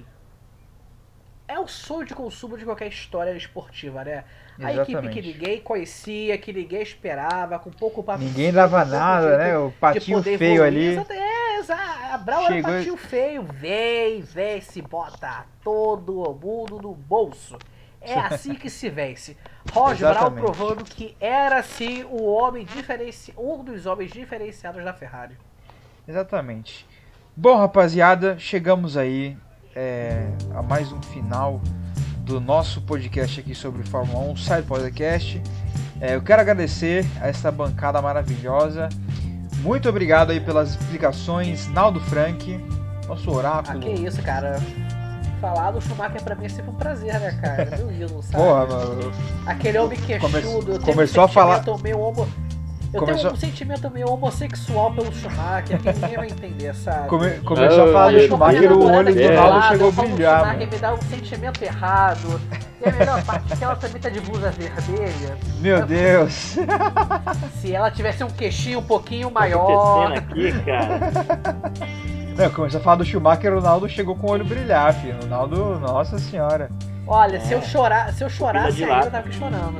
é o sonho de consumo de qualquer história esportiva, né? A Exatamente. equipe que ninguém conhecia, que ninguém esperava, com pouco papo. Ninguém dava nada, né? O patinho feio ali. É, a Brown era um patinho feio. Vem, vem, se bota todo mundo no bolso. É assim que se vence. Roger Brown provando que era sim o homem diferenci... um dos homens diferenciados da Ferrari. Exatamente. Bom, rapaziada, chegamos aí é, a mais um final do nosso podcast aqui sobre Fórmula um, Side Podcast. É, eu quero agradecer a essa bancada maravilhosa. Muito obrigado aí pelas explicações, Naldo Frank, nosso oráculo. Ah, que isso, cara. Falar do Schumacher pra mim é sempre um prazer, né, cara? Meu ídolo, sabe? Porra, mano. Aquele homem queixudo, eu começou a falar. Meio homo... Eu começou... tenho um sentimento meio homossexual pelo Schumacher, que ninguém vai entender, sabe? Come... Começou oh, a falar do Schumacher, o olho do Naldo chegou a brilhar. O Schumacher me dá um sentimento errado. E a melhor parte é que ela também tá de blusa vermelha. Meu eu... Deus! Se ela tivesse um queixinho um pouquinho maior. Tá acontecendo aqui, cara? Não, começou a falar do Schumacher, o Naldo chegou com o olho brilhar, filho. O Naldo, nossa senhora. Olha, é. se eu chorar, se eu chorasse ainda, eu tava chorando.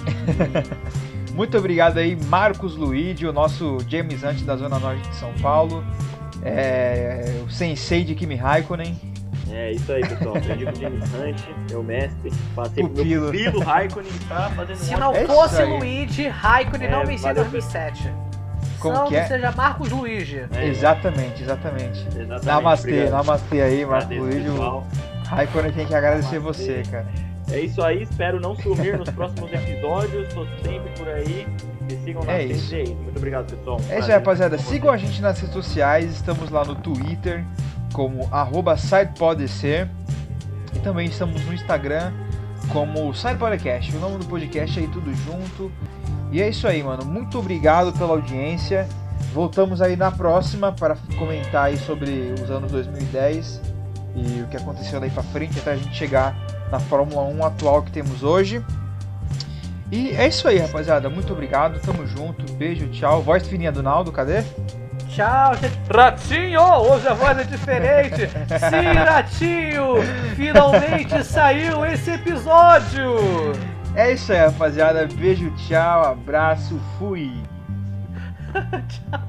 Muito obrigado aí, Marcos Luigi, o nosso James Hunt da Zona Norte de São Paulo. É, o sensei de Kimi Raikkonen. É isso aí, pessoal. Aprendi com o James Hunt, meu mestre. Passei pro Pupilo. meu pupilo, Raikkonen, tá fazendo Se um não É isso fosse aí. Luigi, Raikkonen É, não vencia em valeu, dois mil e sete. Como Salve que é? seja Marcos Luigi. É, Exatamente, exatamente. exatamente. Namastê, Obrigado. namastê aí, Marco Agradeço, Luigi. pessoal. Raikkonen tem que agradecer Namastê. você, cara. É isso aí, espero não sumir nos próximos episódios. Tô sempre por aí. Me sigam nas É redes isso. aí. Muito obrigado, pessoal. É isso Prazer aí, rapaziada. estar com Sigam a vocês. gente nas redes sociais. Estamos lá no Twitter, como arroba SidePodDC. E também estamos no Instagram, como SidePodcast. O nome do podcast aí, tudo junto. E é isso aí, mano. Muito obrigado pela audiência. Voltamos aí na próxima para comentar aí sobre os anos dois mil e dez e o que aconteceu daí pra frente até a gente chegar na Fórmula um atual que temos hoje. E é isso aí, rapaziada. Muito obrigado. Tamo junto. Beijo, tchau. Voz fininha do Naldo, cadê? Tchau, gente. Ratinho! Hoje a voz é diferente. Sim, Ratinho! Finalmente saiu esse episódio! É isso aí, rapaziada. Beijo, tchau. Abraço. Fui. Tchau.